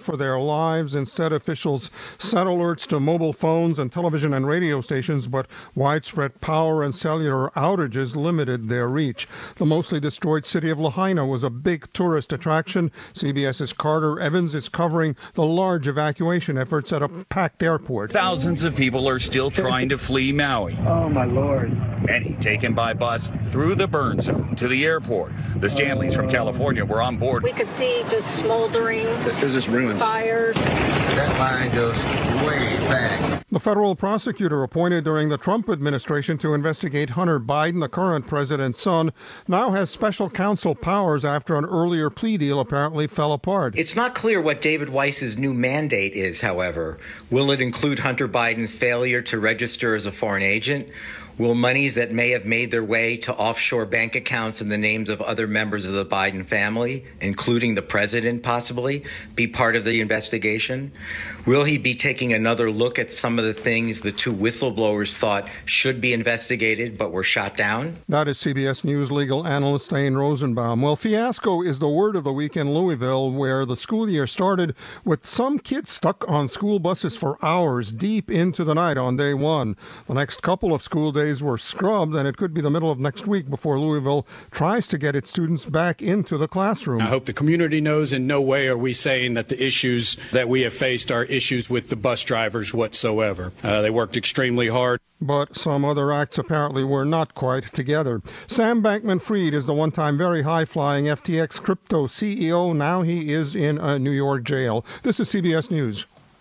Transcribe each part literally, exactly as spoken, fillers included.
for their lives. Instead, officials sent alerts to mobile phones and television and radio stations, but widespread power and cellular outages limited their reach. The mostly destroyed city of Lahaina was a big tourist attraction. CBS's Carter Evans is covering the large evacuation efforts at a packed airport. Thousands of people are still trying to flee Maui. Oh, my Lord. Many taken by bus through the burn zone to the airport. The Stanleys from California were on board. We could see just smoldering There's just ruins. fires. That line goes way back. The federal prosecutor appointed during the Trump administration to investigate Hunter Biden, the current president's son, now has special counsel powers after an earlier plea deal apparently fell apart. It's not clear what David Weiss's new mandate is, however. Will it include Hunter Biden's failure to register as a foreign agent? Will monies that may have made their way to offshore bank accounts in the names of other members of the Biden family, including the president possibly, be part of the investigation? Will he be taking another look at some of the things the two whistleblowers thought should be investigated but were shot down? That is C B S News legal analyst Dane Rosenbaum. Well, fiasco is the word of the week in Louisville, where the school year started with some kids stuck on school buses for hours deep into the night on day one. The next couple of school days were scrubbed, and it could be the middle of next week before Louisville tries to get its students back into the classroom. I hope the community knows in no way are we saying that the issues that we have faced are issues with the bus drivers whatsoever. Uh, they worked extremely hard. But some other acts apparently were not quite together. Sam Bankman-Fried is the one-time very high-flying F T X crypto C E O. Now he is in a New York jail. This is C B S News.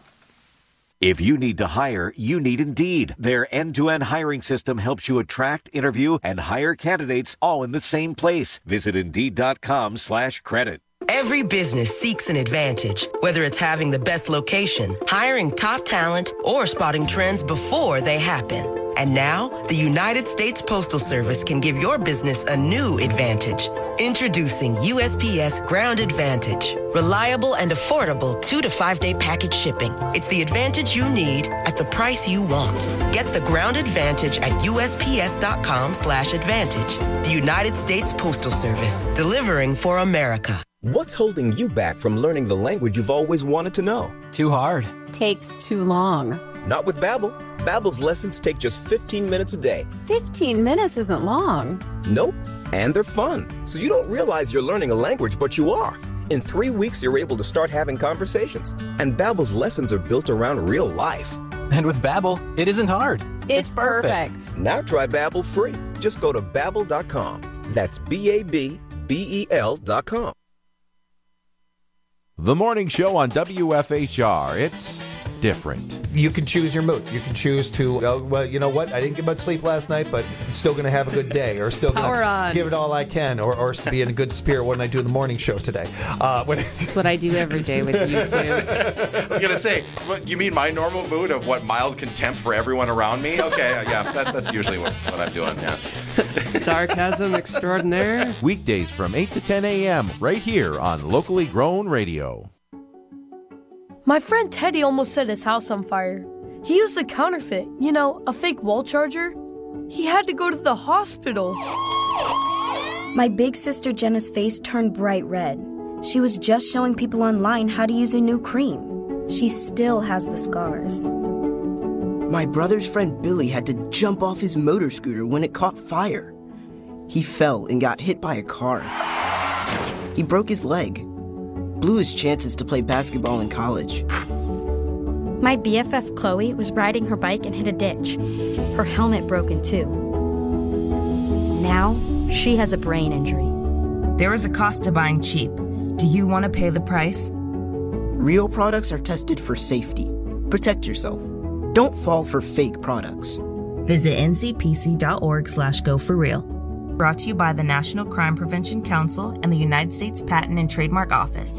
If you need to hire, you need Indeed. Their end-to-end hiring system helps you attract, interview, and hire candidates all in the same place. Visit Indeed.com slash credit. Every business seeks an advantage, whether it's having the best location, hiring top talent, or spotting trends before they happen. And now, the United States Postal Service can give your business a new advantage. Introducing U S P S Ground Advantage. Reliable and affordable two to five day package shipping. It's the advantage you need at the price you want. Get the Ground Advantage at USPS.com slash advantage. The United States Postal Service, delivering for America. What's holding you back from learning the language you've always wanted to know? Too hard. Takes too long. Not with Babbel. Babbel's lessons take just fifteen minutes a day. fifteen minutes isn't long. Nope. And they're fun. So you don't realize you're learning a language, but you are. In three weeks, you're able to start having conversations. And Babbel's lessons are built around real life. And with Babbel, it isn't hard. It's, it's perfect. perfect. Now try Babbel free. Just go to Babbel dot com. That's B A B B E L dot com. The morning show on W F H R. It's different. You can choose your mood. You can choose to, oh, well, you know what? I didn't get much sleep last night, but I'm still going to have a good day, or still going to give it all I can, or, or be in a good spirit when I do the morning show today. Uh, when That's what I do every day with you two. I was going to say, what, you mean my normal mood of what, mild contempt for everyone around me? Okay, yeah, that, that's usually what, what I'm doing, yeah. Sarcasm extraordinaire. Weekdays from eight to ten a.m. right here on Locally Grown Radio. My friend Teddy almost set his house on fire. He used a counterfeit, you know, a fake wall charger. He had to go to the hospital. My big sister Jenna's face turned bright red. She was just showing people online how to use a new cream. She still has the scars. My brother's friend Billy had to jump off his motor scooter when it caught fire. He fell and got hit by a car. He broke his leg. Blew his chances to play basketball in college. My B F F Chloe was riding her bike and hit a ditch. Her helmet broke in two. Now, she has a brain injury. There is a cost to buying cheap. Do you want to pay the price? Real products are tested for safety. Protect yourself. Don't fall for fake products. Visit N C P C dot org slash go for real. Brought to you by the National Crime Prevention Council and the United States Patent and Trademark Office.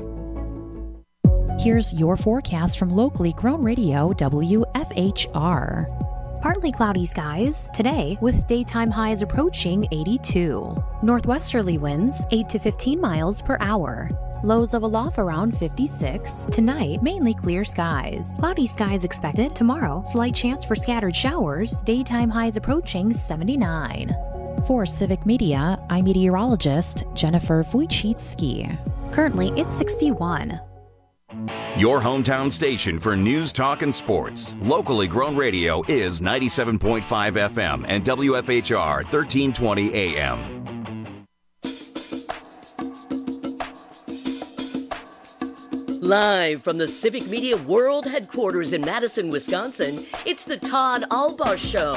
Here's your forecast from Locally Grown Radio, W F H R. Partly cloudy skies today with daytime highs approaching eighty-two. Northwesterly winds eight to fifteen miles per hour. Lows of aloft around fifty-six. Tonight, mainly clear skies. Cloudy skies expected tomorrow. Slight chance for scattered showers. Daytime highs approaching seventy-nine. For Civic Media, I'm meteorologist Jennifer Wojcicki. Currently, it's sixty-one. Your hometown station for news, talk, and sports. Locally grown radio is ninety-seven point five F M and W F H R thirteen twenty A M. Live from the Civic Media World Headquarters in Madison, Wisconsin, it's the Todd Albaugh Show.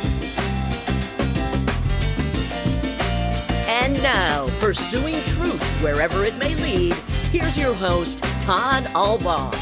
And now, pursuing truth wherever it may lead, here's your host, Todd Albaugh.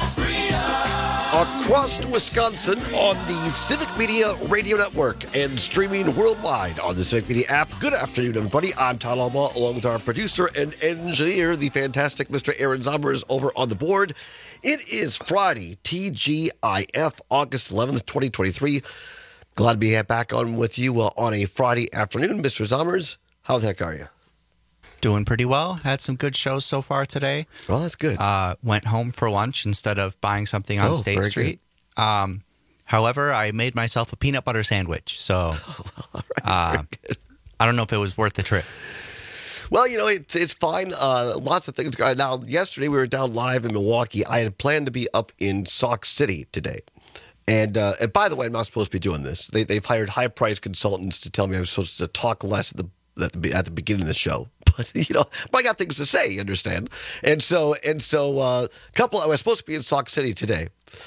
Across Wisconsin on the Civic Media Radio Network and streaming worldwide on the Civic Media app. Good afternoon, everybody. I'm Todd Albaugh, along with our producer and engineer, the fantastic Mister Aaron Zombers, over on the board. It is Friday, T G I F, August eleventh, twenty twenty-three. Glad to be back on with you uh, on a Friday afternoon. Mister Zombers, how the heck are you? Doing pretty well. Had some good shows so far today. Well, that's good. Uh, went home for lunch instead of buying something on oh, State Street. Um, however, I made myself a peanut butter sandwich. So right, uh, I don't know if it was worth the trip. Well, you know, it's it's fine. Uh, lots of things going on. Now, yesterday we were down live in Milwaukee. I had planned to be up in Sauk City today. And, uh, and by the way, I'm not supposed to be doing this. They, they've hired high-priced consultants to tell me I'm supposed to talk less at the At the, at the beginning of the show, but you know, but I got things to say, you understand? And so, and so, uh, couple. I was supposed to be in Sauk City today,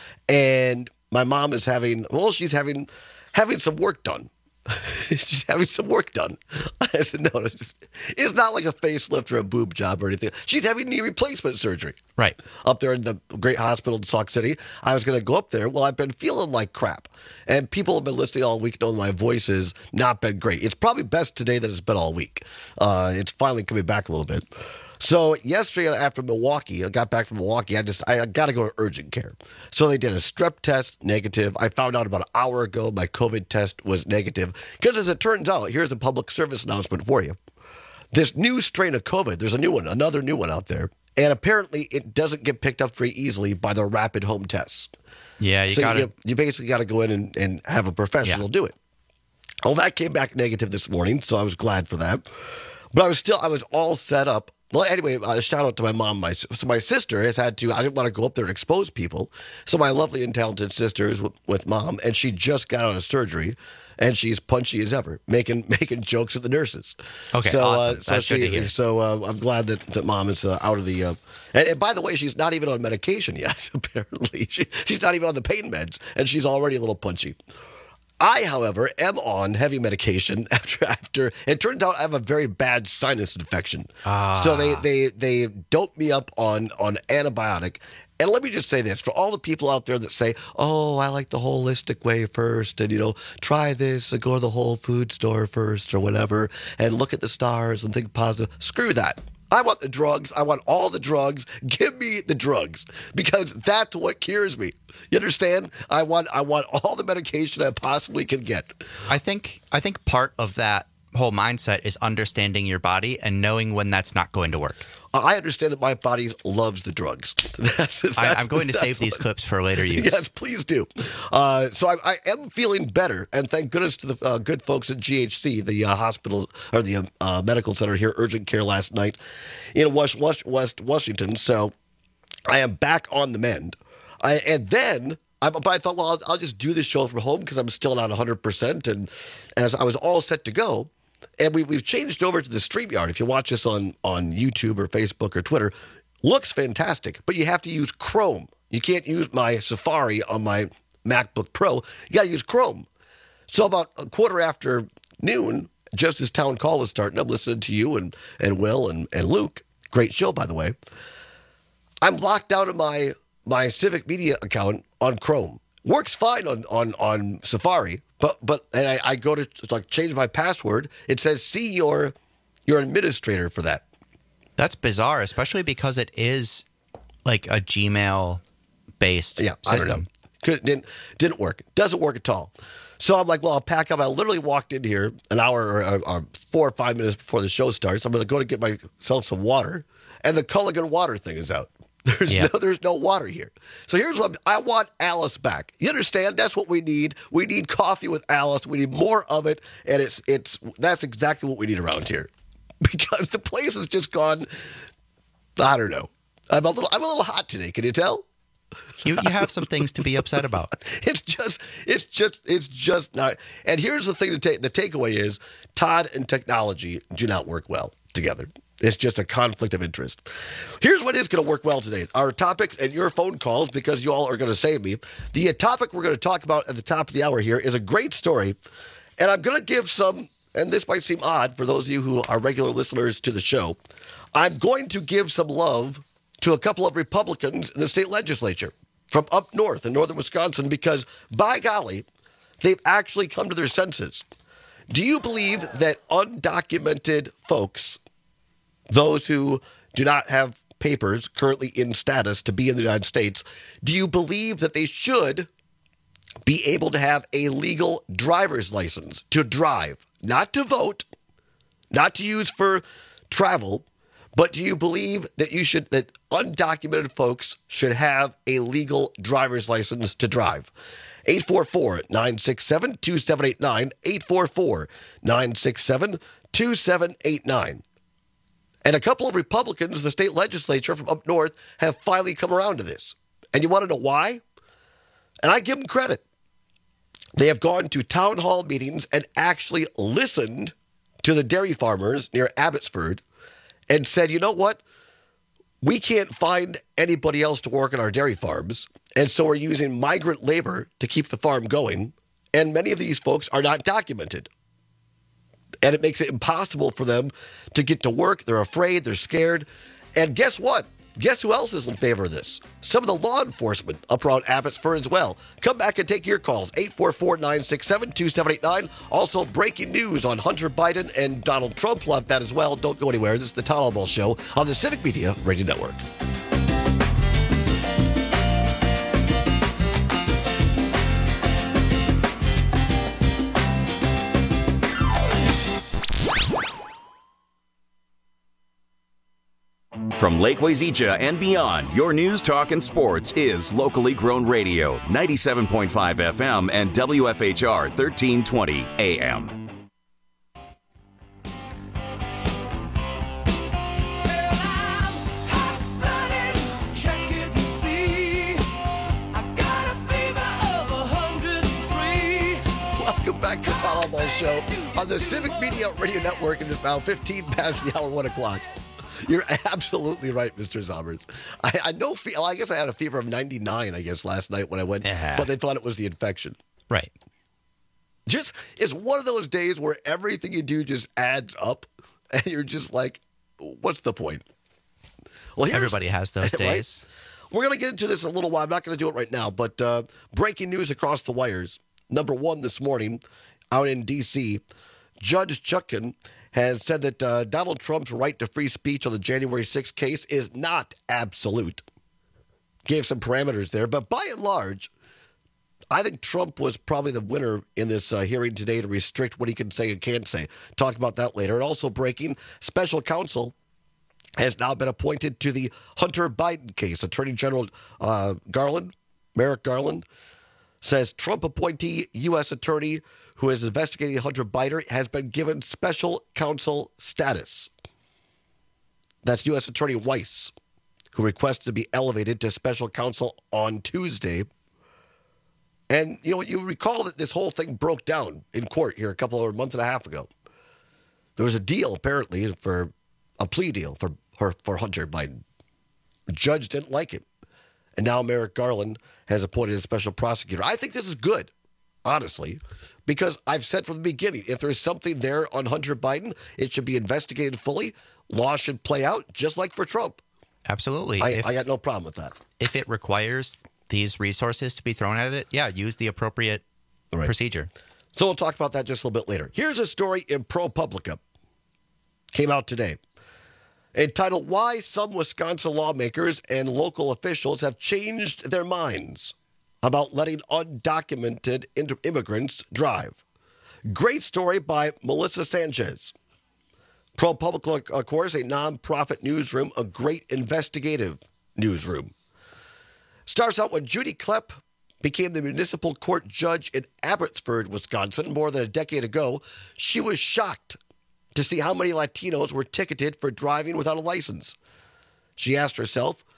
and my mom is having. Well, she's having having some work done. She's having some work done. I said, no, it's, just, it's not like a facelift or a boob job or anything. She's having knee replacement surgery. Right. Up there in the great hospital in Sauk City. I was going to go up there. Well, I've been feeling like crap. And people have been listening all week knowing my voice has not been great. It's probably best today that it's been all week. Uh, it's finally coming back a little bit. So yesterday after Milwaukee, I got back from Milwaukee, I just, I got to go to urgent care. So they did a strep test, negative. I found out about an hour ago my COVID test was negative. Because as it turns out, here's a public service announcement for you. This new strain of COVID, there's a new one, another new one out there. And apparently it doesn't get picked up very easily by the rapid home tests. Yeah, you so got you, you basically got to go in and, and have a professional yeah. do it. Well, that came back negative this morning, so I was glad for that. But I was still, I was all set up. Well, anyway, uh, shout out to my mom. My so my sister has had to. I didn't want to go up there and expose people. So my lovely and talented sister is with, with mom, and she just got out of surgery, and she's punchy as ever, making making jokes at the nurses. Okay, so, awesome. Uh, so That's she, good to hear. So uh, I'm glad that, that mom is uh, out of the. Uh, and, and by the way, she's not even on medication yet. Apparently, she, she's not even on the pain meds, and she's already a little punchy. I, however, am on heavy medication after after it turns out I have a very bad sinus infection. Ah. So they they they dope me up on on antibiotic. And let me just say this, for all the people out there that say, oh, I like the holistic way first, and, you know, try this, and go to the Whole Food store first or whatever, and look at the stars and think positive. Screw that. I want the drugs. I want all the drugs. Give me the drugs, because that's what cures me. You understand? I want I want all the medication I possibly can get. I think I think part of that whole mindset is understanding your body and knowing when that's not going to work. I understand that my body loves the drugs. That's, that's, I, I'm going to save these what, clips for later use. Yes, please do. Uh, so I, I am feeling better, and thank goodness to the uh, good folks at G H C, the uh, hospital or the uh, medical center here, urgent care last night in West, West, West Washington. So I am back on the mend, I, and then. I, but I thought, well, I'll, I'll just do this show from home because I'm still not one hundred percent, and and I was all set to go. And we, we've changed over to the StreamYard. If you watch this on, on YouTube or Facebook or Twitter, looks fantastic. But you have to use Chrome. You can't use my Safari on my MacBook Pro. You got to use Chrome. So about a quarter after noon, just as Town Call was starting, I'm listening to you and, and Will and, and Luke. Great show, by the way. I'm locked out of my, my Civic Media account on Chrome. Works fine on, on, on Safari. But but and I, I go to like change my password. It says see your your administrator for that. That's bizarre, especially because it is like a Gmail based yeah, system. I don't know. Could, didn't didn't work. Doesn't work at all. So I'm like, well, I'll pack up. I literally walked in here an hour or, or, or four or five minutes before the show starts. I'm going to go to get myself some water, and the Culligan water thing is out. There's yeah. no, there's no water here. So here's what I'm, I want Alice back. You understand? That's what we need. We need coffee with Alice. We need more of it, and it's it's that's exactly what we need around here, because the place has just gone. I don't know. I'm a little I'm a little hot today. Can you tell? You, you have some things to be upset about. It's just, it's just, it's just not. And here's the thing to take. The takeaway is Todd and technology do not work well together. It's just a conflict of interest. Here's what is going to work well today. Our topics and your phone calls, because you all are going to save me. The topic we're going to talk about at the top of the hour here is a great story. And I'm going to give some, and this might seem odd for those of you who are regular listeners to the show, I'm going to give some love to a couple of Republicans in the state legislature from up north in northern Wisconsin, because by golly, they've actually come to their senses. Do you believe that undocumented folks, those who do not have papers currently in status to be in the United States, do you believe that they should be able to have a legal driver's license to drive, not to vote, not to use for travel, but do you believe that you should, that undocumented folks should have a legal driver's license to drive? eight four four, nine six seven, two seven eight nine, eight four four, nine six seven, two seven eight nine. And a couple of Republicans in the state legislature from up north have finally come around to this. And you want to know why? And I give them credit. They have gone to town hall meetings and actually listened to the dairy farmers near Abbotsford and said, you know what? We can't find anybody else to work on our dairy farms, and so we're using migrant labor to keep the farm going, and many of these folks are not documented. And it makes it impossible for them to get to work. They're afraid. They're scared. And guess what? Guess who else is in favor of this? Some of the law enforcement up around Abbotsford as well. Come back and take your calls. eight four four, nine six seven, two seven eight nine. Also, breaking news on Hunter Biden and Donald Trump. We'll have that as well. Don't go anywhere. This is the Todd Albaugh Show on the Civic Media Radio Network. From Lake Wazeecha and beyond, your news, talk, and sports is locally grown radio, ninety-seven point five F M and W F H R thirteen twenty A M. Welcome back to the Todd Albaugh Show on the Civic Media Radio Network. It is about fifteen past the hour, one o'clock. You're absolutely right, Mister Zommers. I, I know. Well, I guess I had a fever of ninety-nine. I guess last night when I went, uh-huh. but they thought it was the infection. Right. Just it's one of those days where everything you do just adds up, and you're just like, "What's the point?" Well, everybody has those days. Right? We're going to get into this in a little while. I'm not going to do it right now, but uh, breaking news across the wires. Number one this morning, out in D C, Judge Chutkan has said that uh, Donald Trump's right to free speech on the January sixth case is not absolute. Gave some parameters there, but by and large, I think Trump was probably the winner in this uh, hearing today to restrict what he can say and can't say. Talk about that later. And also breaking, special counsel has now been appointed to the Hunter Biden case. Attorney General uh, Garland, Merrick Garland, says Trump appointee U S attorney who is investigating Hunter Biden has been given special counsel status. That's U S Attorney Weiss, who requested to be elevated to special counsel on Tuesday. And, you know, you recall that this whole thing broke down in court here a couple of a month and a half ago. There was a deal, apparently, for a plea deal for, for, for Hunter Biden. The judge didn't like it. And now Merrick Garland has appointed a special prosecutor. I think this is good, honestly, because I've said from the beginning, if there's something there on Hunter Biden, it should be investigated fully. Law should play out, just like for Trump. Absolutely. I, if, I got no problem with that. If it requires these resources to be thrown at it, yeah, use the appropriate right. procedure. So we'll talk about that just a little bit later. Here's a story in ProPublica. Came out today. Entitled, Why Some Wisconsin Lawmakers and Local Officials Have Changed Their Minds About Letting Undocumented Immigrants Drive. Great story by Melissa Sanchez. ProPublica, of course, a nonprofit newsroom, a great investigative newsroom. Starts out when Judy Klepp became the municipal court judge in Abbotsford, Wisconsin, more than a decade ago. She was shocked to see how many Latinos were ticketed for driving without a license. She asked herself,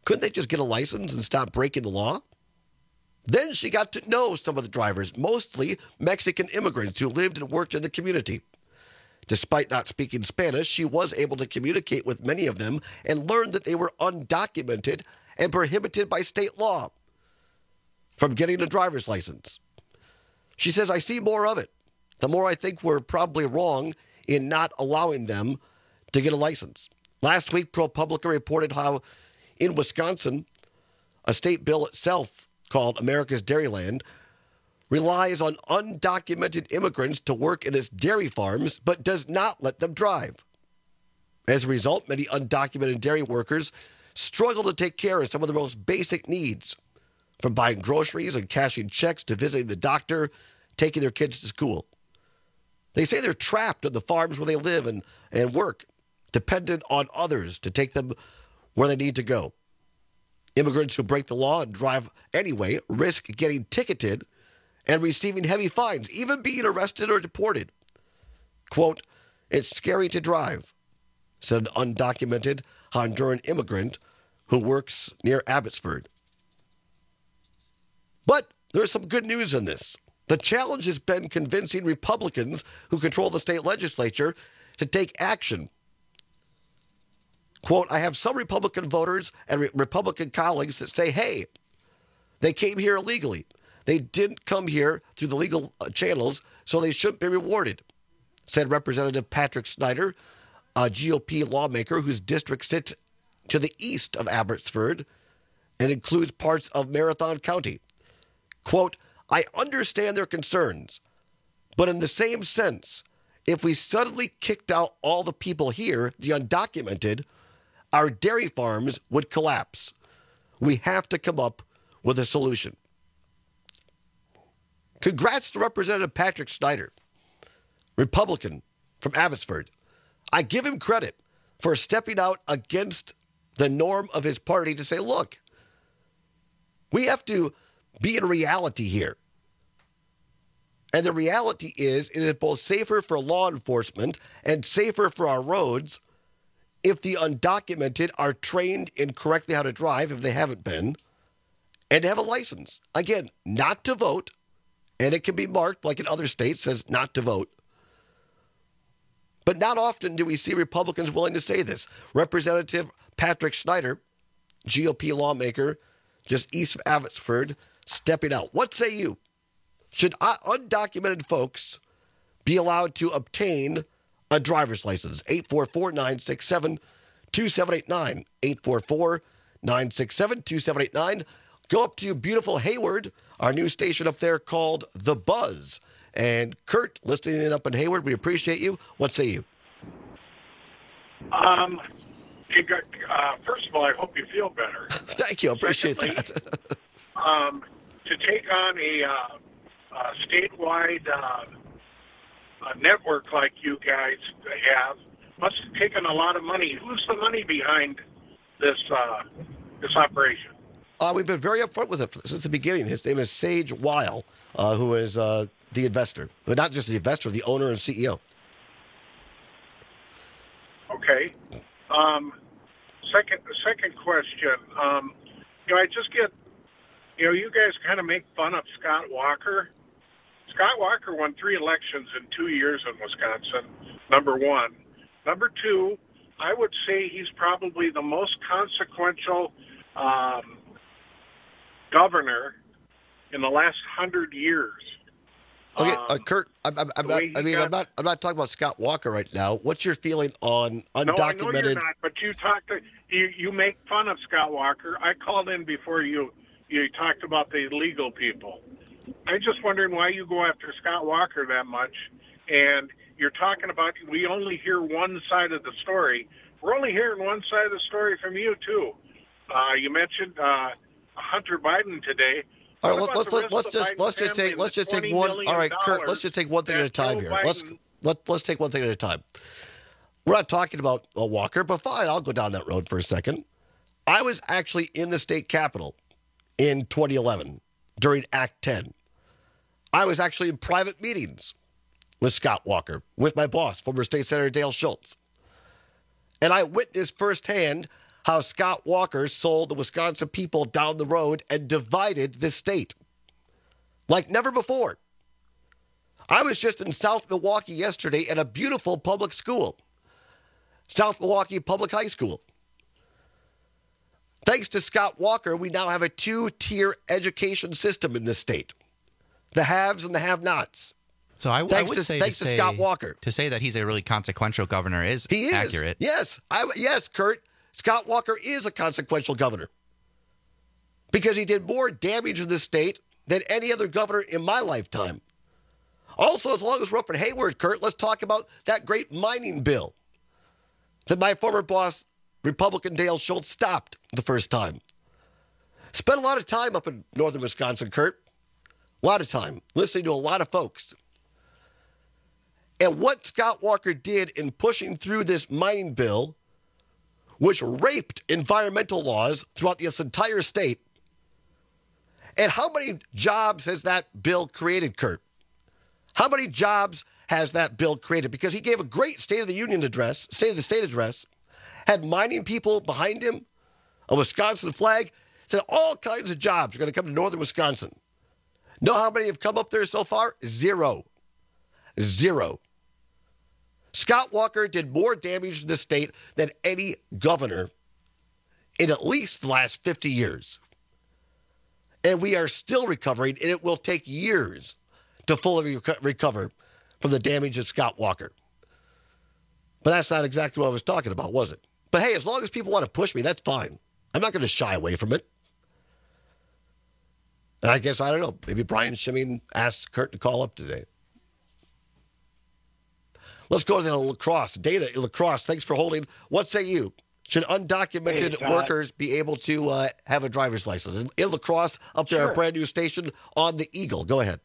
Couldn't they just get a license and stop breaking the law? Then she got to know some of the drivers, mostly Mexican immigrants who lived and worked in the community. Despite not speaking Spanish, she was able to communicate with many of them and learned that they were undocumented and prohibited by state law from getting a driver's license. She says, I see more of it. The more I think we're probably wrong in not allowing them to get a license. Last week, ProPublica reported how in Wisconsin, a state bill itself called America's Dairyland relies on undocumented immigrants to work in its dairy farms, but does not let them drive. As a result, many undocumented dairy workers struggle to take care of some of the most basic needs, from buying groceries and cashing checks to visiting the doctor, taking their kids to school. They say they're trapped on the farms where they live and, and work, dependent on others to take them where they need to go. Immigrants who break the law and drive anyway risk getting ticketed and receiving heavy fines, even being arrested or deported. Quote, it's scary to drive, said an undocumented Honduran immigrant who works near Abbotsford. But there's some good news in this. The challenge has been convincing Republicans who control the state legislature to take action. Quote, I have some Republican voters and re- Republican colleagues that say, hey, they came here illegally. They didn't come here through the legal uh, channels, so they shouldn't be rewarded, said Representative Patrick Snyder, a G O P lawmaker whose district sits to the east of Abbotsford and includes parts of Marathon County. Quote, I understand their concerns, but in the same sense, if we suddenly kicked out all the people here, the undocumented, our dairy farms would collapse. We have to come up with a solution. Congrats to Representative Patrick Snyder, Republican from Abbotsford. I give him credit for stepping out against the norm of his party to say, look, we have to be in reality here. And the reality is it is both safer for law enforcement and safer for our roads if the undocumented are trained in correctly how to drive, if they haven't been, and have a license. Again, not to vote, and it can be marked, like in other states, says not to vote. But not often do we see Republicans willing to say this. Representative Patrick Snyder, G O P lawmaker, just east of Abbotsford, stepping out. What say you? Should undocumented folks be allowed to obtain a driver's license? eight four four, nine six seven, two seven eight nine. eight four four, nine six seven, two seven eight nine. Go up to beautiful Hayward, our new station up there called The Buzz. And Kurt, listening in up in Hayward, we appreciate you. What say you? Um, you got, uh, first of all, I hope you feel better. Thank you. I appreciate Secondly, that. um, to take on a, uh, a statewide uh, a network like you guys have must have taken a lot of money. Who's the money behind this uh, this operation? Uh, we've been very upfront with it since the beginning. His name is Sage Weil, uh, who is uh, the investor. But not just the investor, the owner and C E O. Okay. Um, second second question. Um, you know, I just get, you know, you guys kind of make fun of Scott Walker. Scott Walker won three elections in two years in Wisconsin, number one. Number two, I would say he's probably the most consequential um, governor in the last hundred years. Okay, um, uh, Kurt, I'm, I'm, I'm not, I mean, got, I'm not, I'm not talking about Scott Walker right now. What's your feeling on undocumented? No, I know you're not, but you talked, to, you, you make fun of Scott Walker. I called in before you, you talked about the illegal people. I'm just wondering why you go after Scott Walker that much, and you're talking about we only hear one side of the story. We're only hearing one side of the story from you, too. Uh, you mentioned uh, Hunter Biden today. All right, let's let's, let's just let's just take let's just take one. All right, Kurt, let's just take one thing at a time here. Let's let let's take one thing at a time. We're not talking about uh, Walker, but fine, I'll go down that road for a second. I was actually in the state capitol in twenty eleven during Act ten. I was actually in private meetings with Scott Walker, with my boss, former State Senator Dale Schultz. And I witnessed firsthand how Scott Walker sold the Wisconsin people down the road and divided the state like never before. I was just in South Milwaukee yesterday at a beautiful public school, South Milwaukee Public High School. Thanks to Scott Walker, we now have a two-tier education system in this state. The haves and the have-nots. So I, thanks I would to, say, thanks to, to say Scott Walker. To say that he's a really consequential governor is, he is accurate. Yes, I, yes, Kurt. Scott Walker is a consequential governor because he did more damage in this state than any other governor in my lifetime. Also, as long as we're up in Hayward, Kurt, let's talk about that great mining bill that my former boss, Republican Dale Schultz, stopped the first time. Spent a lot of time up in northern Wisconsin, Kurt. A lot of time listening to a lot of folks. And what Scott Walker did in pushing through this mining bill, which raped environmental laws throughout this entire state. And how many jobs has that bill created, Kurt? How many jobs has that bill created? Because he gave a great State of the Union address, State of the State address, had mining people behind him, a Wisconsin flag, said all kinds of jobs are going to come to northern Wisconsin. Know how many have come up there so far? Zero. Zero. Scott Walker did more damage to the state than any governor in at least the last fifty years. And we are still recovering, and it will take years to fully reco- recover from the damage of Scott Walker. But that's not exactly what I was talking about, was it? But hey, as long as people want to push me, that's fine. I'm not going to shy away from it. And I guess, I don't know, maybe Brian Shimming asked Kurt to call up today. Let's go to the lacrosse. Dana in lacrosse, thanks for holding. What say you? Should undocumented hey, workers be able to uh, have a driver's license? In lacrosse, up to sure. our brand new station on the Eagle. Go ahead.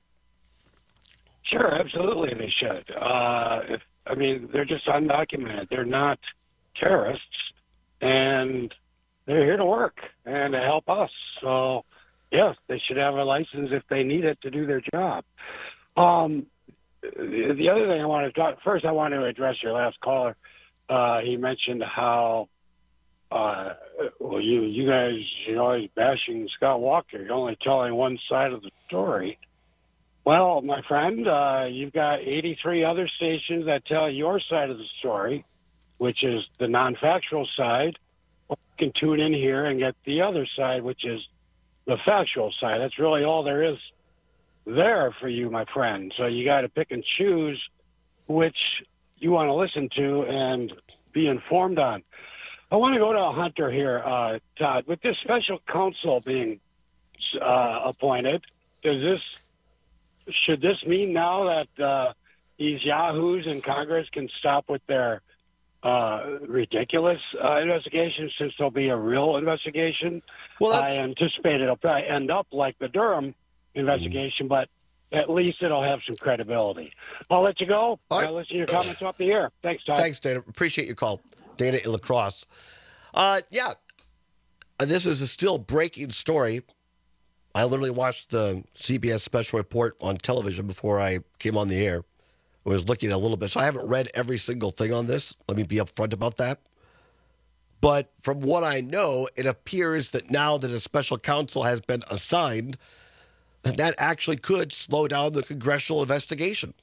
Sure, absolutely they should. Uh, if, I mean, they're just undocumented. They're not terrorists, and they're here to work and to help us. So, yes, they should have a license if they need it to do their job. Um, the, the other thing I want to talk, first I want to address your last caller. Uh, he mentioned how, uh, well, you, you guys, you're always bashing Scott Walker. You're only telling one side of the story. Well, my friend, uh, you've got eighty-three other stations that tell your side of the story, which is the non-factual side. Or you can tune in here and get the other side, which is the factual side. That's really all there is there for you, my friend. So you got to pick and choose which you want to listen to and be informed on. I want to go to Hunter here, uh, Todd. With this special counsel being uh, appointed, does this should this mean now that uh, these yahoos in Congress can stop with their uh, ridiculous uh, investigation, since there'll be a real investigation? Well, I anticipate it'll probably end up like the Durham investigation, but at least it'll have some credibility. I'll let you go. Right. I'll listen to your comments off the air. Thanks, Todd. Thanks, Dana. Appreciate your call. Dana in lacrosse. Uh, yeah, uh, this is a still breaking story. I literally watched the C B S special report on television before I came on the air. I was looking at a little bit. So I haven't read every single thing on this. Let me be upfront about that. But from what I know, it appears that now that a special counsel has been assigned, that that actually could slow down the congressional investigation.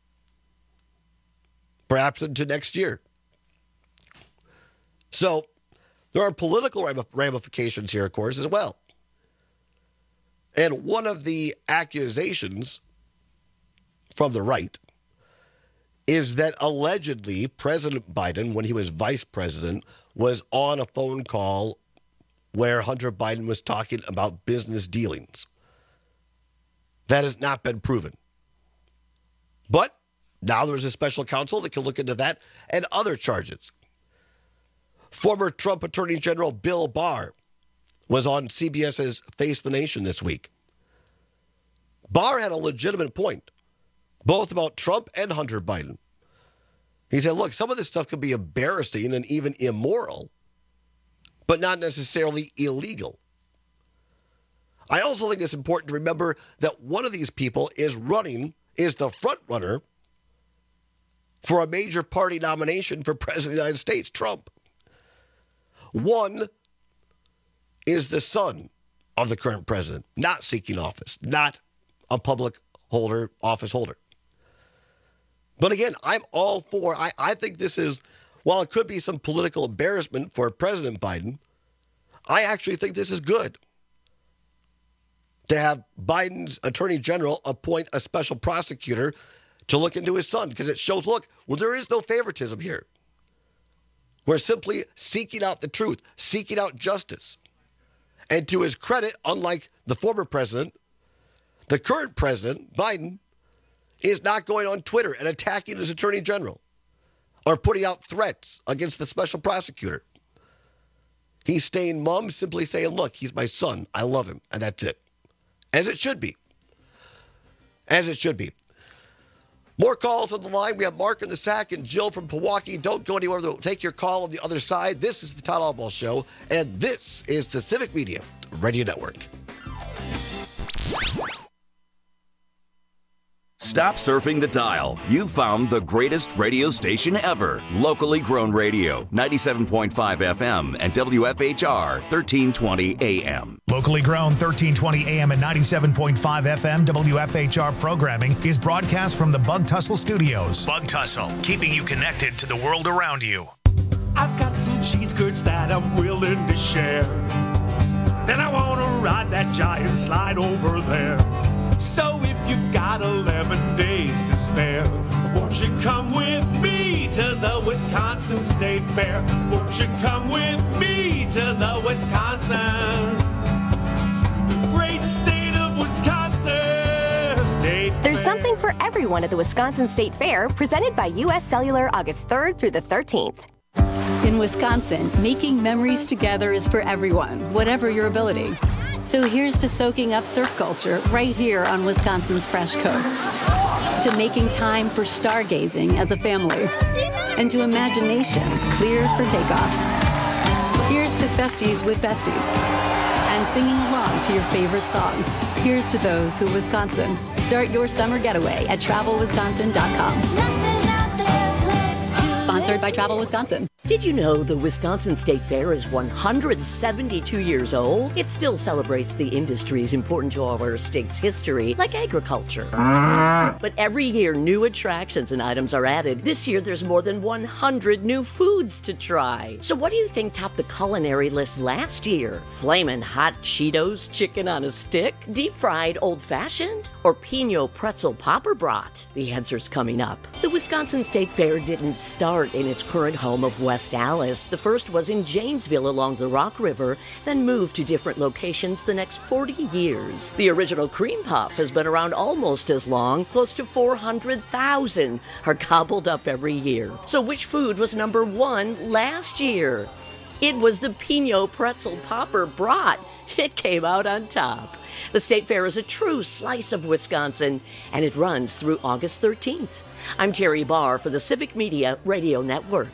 Perhaps into next year. So there are political ramifications here, of course, as well. And one of the accusations from the right is that allegedly President Biden, when he was vice president, was on a phone call where Hunter Biden was talking about business dealings. That has not been proven. But now there's a special counsel that can look into that and other charges. Former Trump Attorney General Bill Barr was on CBS's Face the Nation this week. Barr had a legitimate point, both about Trump and Hunter Biden. He said, look, some of this stuff could be embarrassing and even immoral, but not necessarily illegal. I also think it's important to remember that one of these people is running, is the front runner for a major party nomination for President of the United States, Trump. One is the son of the current president, not seeking office, not a public holder, office holder. But again, I'm all for, I, I think this is, while it could be some political embarrassment for President Biden, I actually think this is good. To have Biden's attorney general appoint a special prosecutor to look into his son, because it shows, look, well, there is no favoritism here. We're simply seeking out the truth, seeking out justice. And to his credit, unlike the former president, the current president, Biden, is not going on Twitter and attacking his attorney general or putting out threats against the special prosecutor. He's staying mum, simply saying, look, he's my son. I love him. And that's it. As it should be. As it should be. More calls on the line. We have Mark in the Sack and Jill from Pewaukee. Don't go anywhere. We'll take your call on the other side. This is the Todd Oswalt Show, and this is the Civic Media Radio Network. Stop surfing the dial. You've found the greatest radio station ever. Locally grown radio, ninety-seven point five F M and W F H R, thirteen twenty A M. Locally grown thirteen twenty A M and ninety-seven point five F M W F H R programming is broadcast from the Bug Tussle Studios. Bug Tussle, keeping you connected to the world around you. I've got some cheese curds that I'm willing to share. Then I want to ride that giant slide over there. So if you've got eleven days to spare, won't you come with me to the Wisconsin State Fair? Won't you come with me to the Wisconsin, the great state of Wisconsin State Fair? There's something for everyone at the Wisconsin State Fair, presented by U S Cellular August third through the thirteenth. In Wisconsin, making memories together is for everyone, whatever your ability. So here's to soaking up surf culture right here on Wisconsin's Fresh Coast. To making time for stargazing as a family. And to imaginations cleared for takeoff. Here's to festies with besties. And singing along to your favorite song. Here's to those who Wisconsin. Start your summer getaway at travel wisconsin dot com. Sponsored by Travel Wisconsin. Did you know the Wisconsin State Fair is one hundred seventy-two years old? It still celebrates the industries important to our state's history, like agriculture. But every year, new attractions and items are added. This year, there's more than one hundred new foods to try. So what do you think topped the culinary list last year? Flamin' hot Cheetos chicken on a stick? Deep-fried old-fashioned? Or Pinot pretzel popper brat? The answer's coming up. The Wisconsin State Fair didn't start in its current home of West Allis. The first was in Janesville along the Rock River, then moved to different locations the next forty years. The original cream puff has been around almost as long. Close to four hundred thousand are gobbled up every year. So which food was number one last year? It was the Pinot pretzel popper brat. It came out on top. The State Fair is a true slice of Wisconsin, and it runs through August thirteenth. I'm Terry Barr for the Civic Media Radio Network.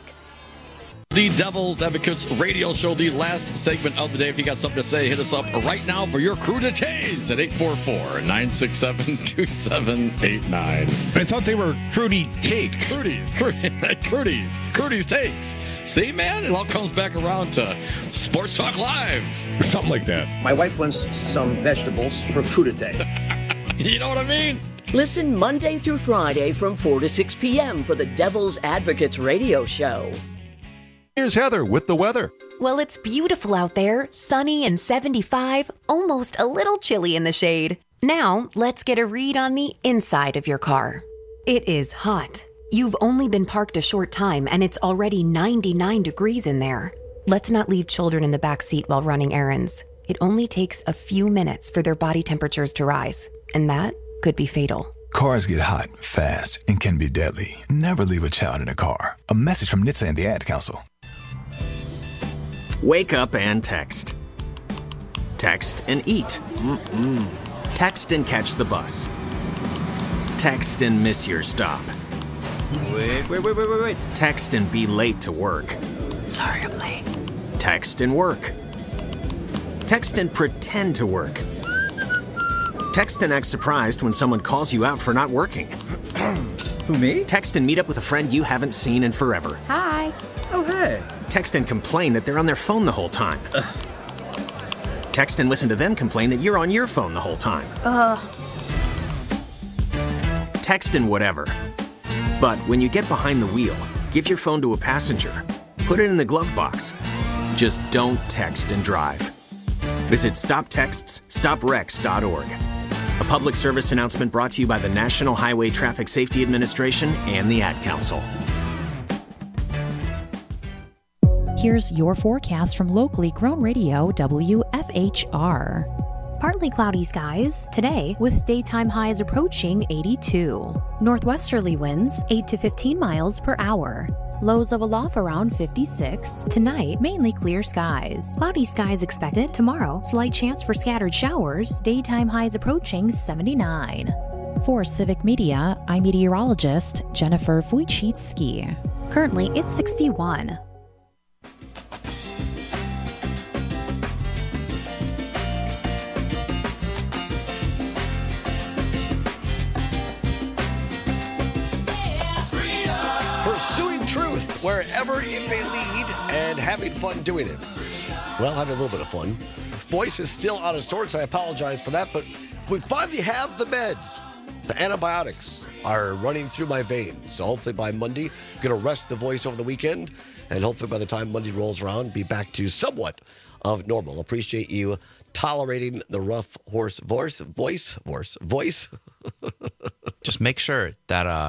The Devil's Advocates radio show, the last segment of the day. If you got something to say, hit us up right now for your crudités at eight four four, nine six seven, two seven eight nine. I thought they were Crudy Takes. Crudies, Crudies, Crudies Takes. See, man, it all comes back around to Sports Talk Live. Something like that. My wife wants some vegetables for crudité. You know what I mean? Listen Monday through Friday from four to six p.m. for the Devil's Advocates radio show. Here's Heather with the weather. Well, it's beautiful out there, sunny and seventy-five, almost a little chilly in the shade. Now, let's get a read on the inside of your car. It is hot. You've only been parked a short time and it's already ninety-nine degrees in there. Let's not leave children in the back seat while running errands. It only takes a few minutes for their body temperatures to rise, and that could be fatal. Cars get hot, fast, and can be deadly. Never leave a child in a car. A message from N H T S A and the Ad Council. Wake up and text. Text and eat. Mm-mm. Text and catch the bus. Text and miss your stop. Wait, wait, wait, wait, wait, wait. Text and be late to work. Sorry, I'm late. Text and work. Text and pretend to work. Text and act surprised when someone calls you out for not working. Who, me? Text and meet up with a friend you haven't seen in forever. Hi. Oh, hey. Text and complain that they're on their phone the whole time. Ugh. Text and listen to them complain that you're on your phone the whole time. Ugh. Text and whatever. But when you get behind the wheel, give your phone to a passenger. Put it in the glove box. Just don't text and drive. Visit stop texts stop wrecks dot org. A public service announcement brought to you by the National Highway Traffic Safety Administration and the Ad Council. Here's your forecast from locally grown radio W F H R. Partly cloudy skies today with daytime highs approaching eighty-two. Northwesterly winds eight to fifteen miles per hour. Lows of aloft around fifty-six. Tonight, mainly clear skies. Cloudy skies expected tomorrow. Slight chance for scattered showers. Daytime highs approaching seventy-nine. For Civic Media, I'm meteorologist Jennifer Wojcicki. Currently, it's sixty-one. Wherever it may lead, and having fun doing it. Well, having a little bit of fun. Voice is still out of sorts. I apologize for that, but we finally have the meds. The antibiotics are running through my veins. So hopefully by Monday, I'm going to rest the voice over the weekend, and hopefully by the time Monday rolls around, be back to somewhat of normal. Appreciate you tolerating the rough horse voice, voice, voice, voice. Just make sure that uh,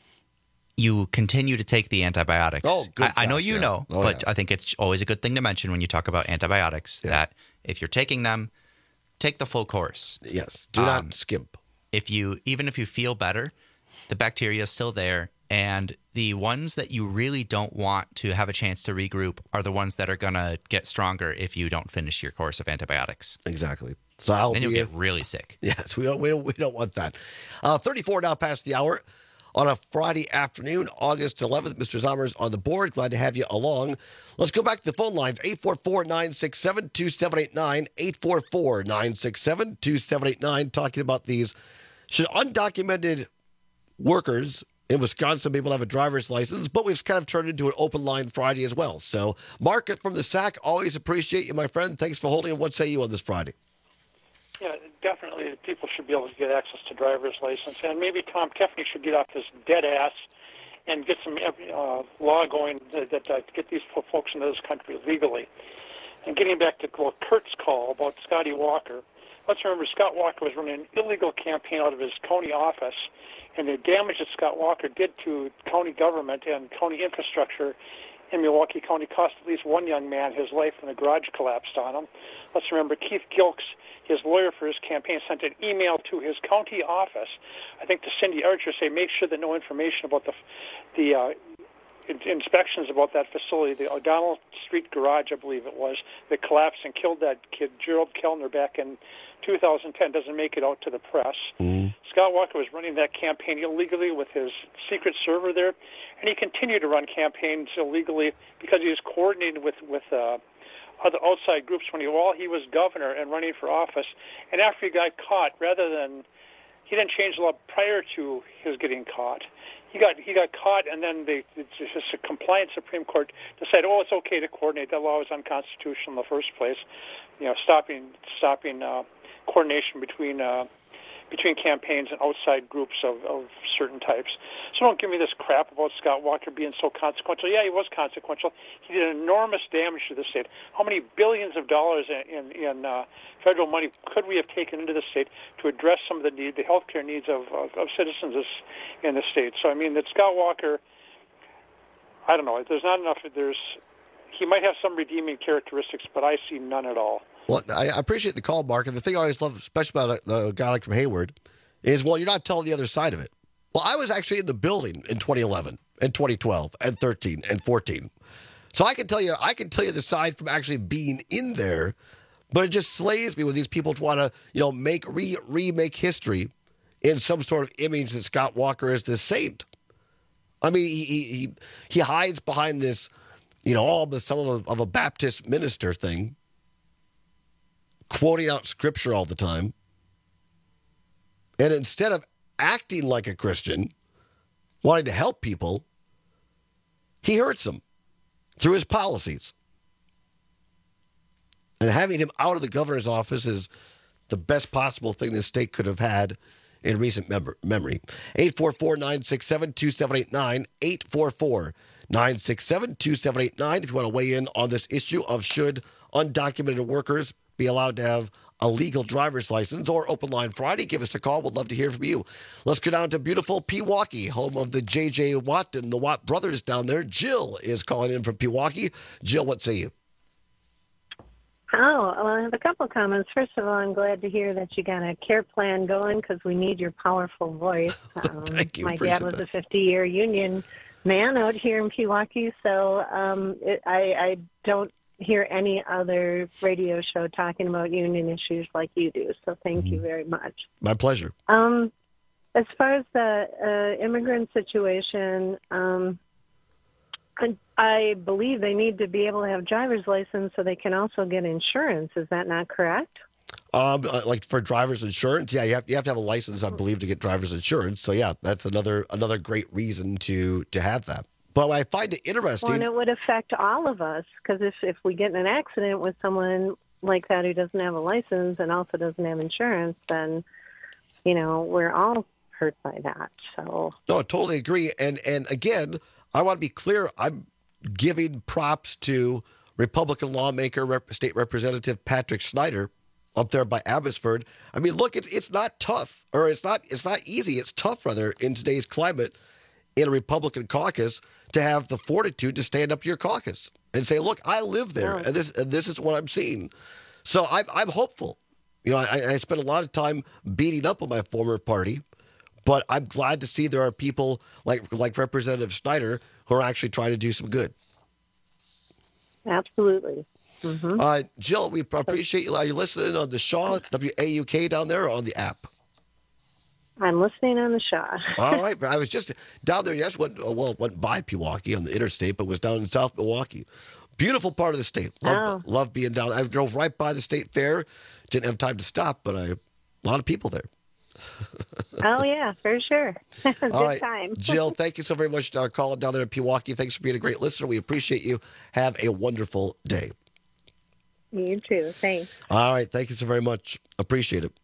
you continue to take the antibiotics. Oh, good. I, I know gosh, you yeah. know, Oh, but yeah. I think it's always a good thing to mention when you talk about antibiotics Yeah. that if you're taking them, take the full course. Yes, do not skimp. If you, even if you feel better, the bacteria is still there, and the ones that you really don't want to have a chance to regroup are the ones that are going to get stronger if you don't finish your course of antibiotics. Exactly. So I'll then you'll be, get really sick. Yes, we don't, we don't, we don't want that. Uh, thirty-four now past the hour on a Friday afternoon, August eleventh. Mister Zommers on the board. Glad to have you along. Let's go back to the phone lines. eight four four, nine six seven, two seven eight nine. eight four four, nine six seven, two seven eight nine. Talking about these. Should undocumented workers in Wisconsin be able to have a driver's license? But we've kind of turned into an open line Friday as well. So, Mark from the S A C, always appreciate you, my friend. Thanks for holding. What say you on this Friday? Yeah, definitely people should be able to get access to driver's license. And maybe Tom Kefney should get off his dead ass and get some uh, law going that, that uh, get these folks into this country legally. And getting back to Kurt's call about Scotty Walker, let's remember Scott Walker was running an illegal campaign out of his county office, and the damage that Scott Walker did to county government and county infrastructure in Milwaukee County cost at least one young man his life when the garage collapsed on him. Let's remember Keith Gilks, his lawyer for his campaign, sent an email to his county office, I think to Cindy Archer, say make sure that no information about the the uh, inspections about that facility, the O'Donnell Street garage, I believe it was, that collapsed and killed that kid, Gerald Kellner, back in two thousand ten, doesn't make it out to the press. Mm. Scott Walker was running that campaign illegally with his secret server there, and he continued to run campaigns illegally because he was coordinating with, with uh, other outside groups when he, while he was governor and running for office. And after he got caught, rather than, he didn't change the law prior to his getting caught. He got he got caught, and then the it's just a compliant Supreme Court decided, oh, it's okay to coordinate. That law was unconstitutional in the first place. You know, stopping stopping uh, coordination between uh, between campaigns and outside groups of, of certain types. So don't give me this crap about Scott Walker being so consequential. Yeah, he was consequential. He did enormous damage to the state. How many billions of dollars in in, in uh, federal money could we have taken into the state to address some of the need, the healthcare needs of, of, of citizens in the state? So I mean that Scott Walker, I don't know. There's not enough. There's he might have some redeeming characteristics, but I see none at all. Well, I appreciate the call, Mark. And the thing I always love, especially about a, a guy like from Hayward, is, well, you're not telling the other side of it. Well, I was actually in the building in twenty eleven and twenty twelve and thirteen and fourteen. So I can tell you, I can tell you the side from actually being in there, but it just slays me when these people want to, you know, make, re, remake history in some sort of image that Scott Walker is this saint. I mean, he, he, he hides behind this, you know, all the some of a, of a Baptist minister thing, quoting out scripture all the time. And instead of acting like a Christian, wanting to help people, he hurts them. through his policies. And having him out of the governor's office is the best possible thing the state could have had in recent mem- memory. eight four four, nine six seven, two seven eight nine, eight four four, nine six seven, two seven eight nine if you want to weigh in on this issue of should undocumented workers be allowed to have a legal driver's license, or Open Line Friday. Give us a call. We'd love to hear from you. Let's go down to beautiful Pewaukee, home of the J J. Watt and the Watt brothers down there. Jill is calling in from Pewaukee. Jill, what say you? Oh, well, I have a couple of comments. First of all, I'm glad to hear that you got a care plan going because we need your powerful voice. Um, Thank you. My Appreciate dad was that. a fifty-year union man out here in Pewaukee, so um, it, I, I don't hear any other radio show talking about union issues like you do. So thank Mm-hmm. you very much. My pleasure. Um, as far as the uh, immigrant situation, um, I, I believe they need to be able to have driver's license so they can also get insurance. Is that not correct? Um, uh, like for driver's insurance, yeah, you have you have to have a license, I believe, to get driver's insurance. So yeah, that's another another great reason to to have that. But I find it interesting. Well, and it would affect all of us because if, if we get in an accident with someone like that who doesn't have a license and also doesn't have insurance, then, you know, we're all hurt by that. So No, I totally agree. And and again, I want to be clear. I'm giving props to Republican lawmaker, Rep- State Representative Patrick Snyder up there by Abbotsford. I mean, look, it's it's not tough, or it's not it's not easy. It's tough, rather, in today's climate in a Republican caucus to have the fortitude to stand up to your caucus and say, look, I live there, and this and this is what I'm seeing. So I'm, I'm hopeful. You know, I, I spent a lot of time beating up on my former party, but I'm glad to see there are people like like Representative Snyder who are actually trying to do some good. absolutely. Mm-hmm. Uh, Jill, we appreciate you. Are you listening on the Shaw, W A U K down there, or on the app? I'm listening on the Shaw. All right. I was just down there, yes, went, well, went by Pewaukee on the interstate, but was down in South Milwaukee. Beautiful part of the state. Love, Oh. love being down. I drove right by the state fair. Didn't have time to stop, but I, a lot of people there. Oh, yeah, for sure. Good All right, time. Jill, thank you so very much for calling down there in Pewaukee. Thanks for being a great listener. We appreciate you. Have a wonderful day. You too. Thanks. All right. Thank you so very much. Appreciate it.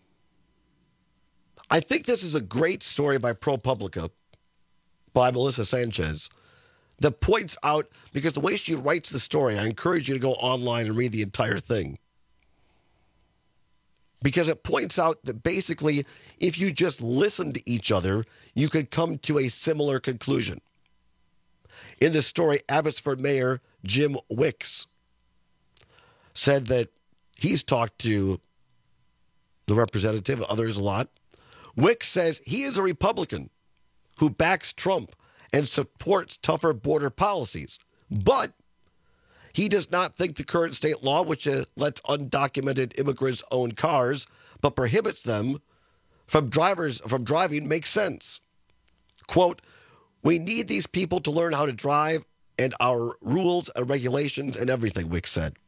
I think this is a great story by ProPublica, by Melissa Sanchez, that points out, because the way she writes the story, I encourage you to go online and read the entire thing. Because it points out that basically, if you just listen to each other, you could come to a similar conclusion. In this story, Abbotsford Mayor Jim Wicks said that he's talked to the representative and others a lot. Wicks says he is a Republican who backs Trump and supports tougher border policies, but he does not think the current state law, which uh, lets undocumented immigrants own cars but prohibits them from drivers from driving, makes sense. Quote, "We need these people to learn how to drive and our rules and regulations and everything," Wicks said.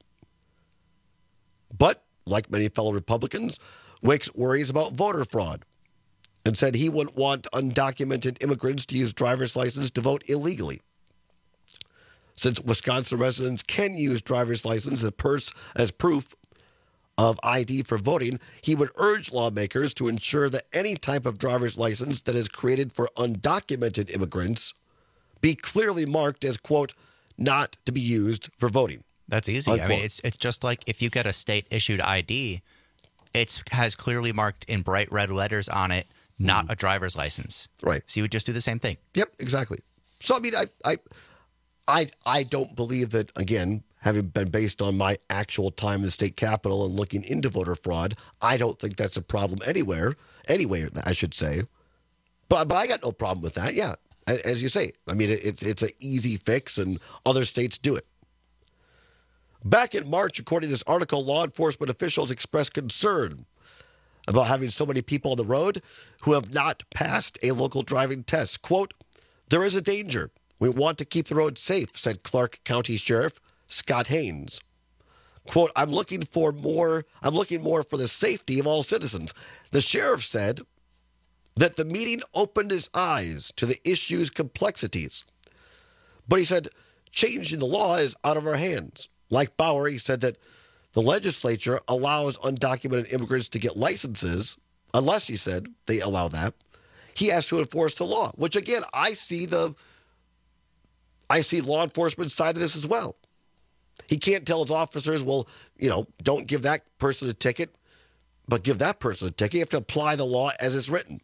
But, like many fellow Republicans, Wicks worries about voter fraud and said he wouldn't want undocumented immigrants to use driver's license to vote illegally. Since Wisconsin residents can use driver's license as, pers- as proof of I D for voting, he would urge lawmakers to ensure that any type of driver's license that is created for undocumented immigrants be clearly marked as, quote, not to be used for voting. That's easy. Unquote. I mean, it's it's just like if you get a state-issued I D, it has clearly marked in bright red letters on it, not mm-hmm. a driver's license. Right. So you would just do the same thing. Yep, exactly. So, I mean, I, I, I, I don't believe that, again, having been based on my actual time in the state capitol and looking into voter fraud, I don't think that's a problem anywhere, anywhere, I should say. But but I got no problem with that, yeah. As you say, I mean, it's it's an easy fix, and other states do it. Back in March, according to this article, law enforcement officials expressed concern about having so many people on the road who have not passed a local driving test. Quote, "There is a danger. We want to keep the road safe," said Clark County Sheriff Scott Haynes. Quote, I'm looking for more, I'm looking more for the safety of all citizens. The sheriff said that the meeting opened his eyes to the issue's complexities. But he said, changing the law is out of our hands. Like Bauer, he said that the legislature allows undocumented immigrants to get licenses, unless, he said, they allow that. He has to enforce the law, which, again, I see the I see law enforcement side of this as well. He can't tell his officers, well, you know, don't give that person a ticket, but give that person a ticket. You have to apply the law as it's written.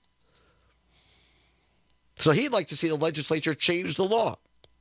So he'd like to see the legislature change the law.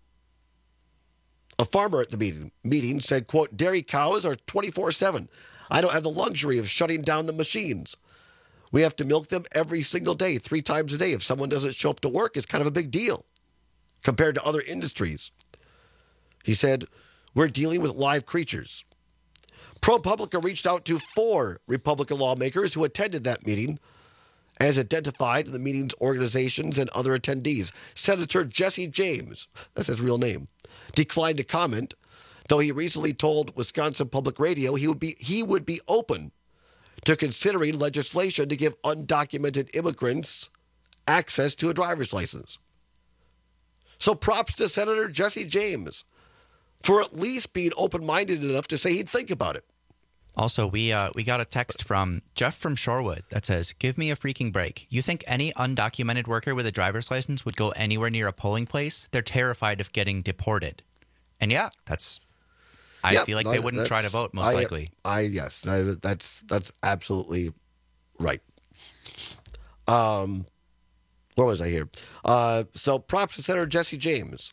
A farmer at the meeting, meeting said, quote, dairy cows are twenty-four seven. I don't have the luxury of shutting down the machines. We have to milk them every single day, three times a day. If someone doesn't show up to work, it's kind of a big deal compared to other industries. He said, we're dealing with live creatures. ProPublica reached out to four Republican lawmakers who attended that meeting, as identified in the meeting's organizations and other attendees. Senator Jesse James, that's his real name, declined to comment, though he recently told Wisconsin Public Radio he would be he would be open to considering legislation to give undocumented immigrants access to a driver's license. So props to Senator Jesse James for at least being open-minded enough to say he'd think about it. Also, we uh, we got a text from Jeff from Shorewood that says, give me a freaking break. You think any undocumented worker with a driver's license would go anywhere near a polling place? They're terrified of getting deported. And yeah, that's, I yeah, feel like they wouldn't try to vote, most I, likely. I, yes, I, that's, that's absolutely right. Um, where was I here? Uh, so props to Senator Jesse James.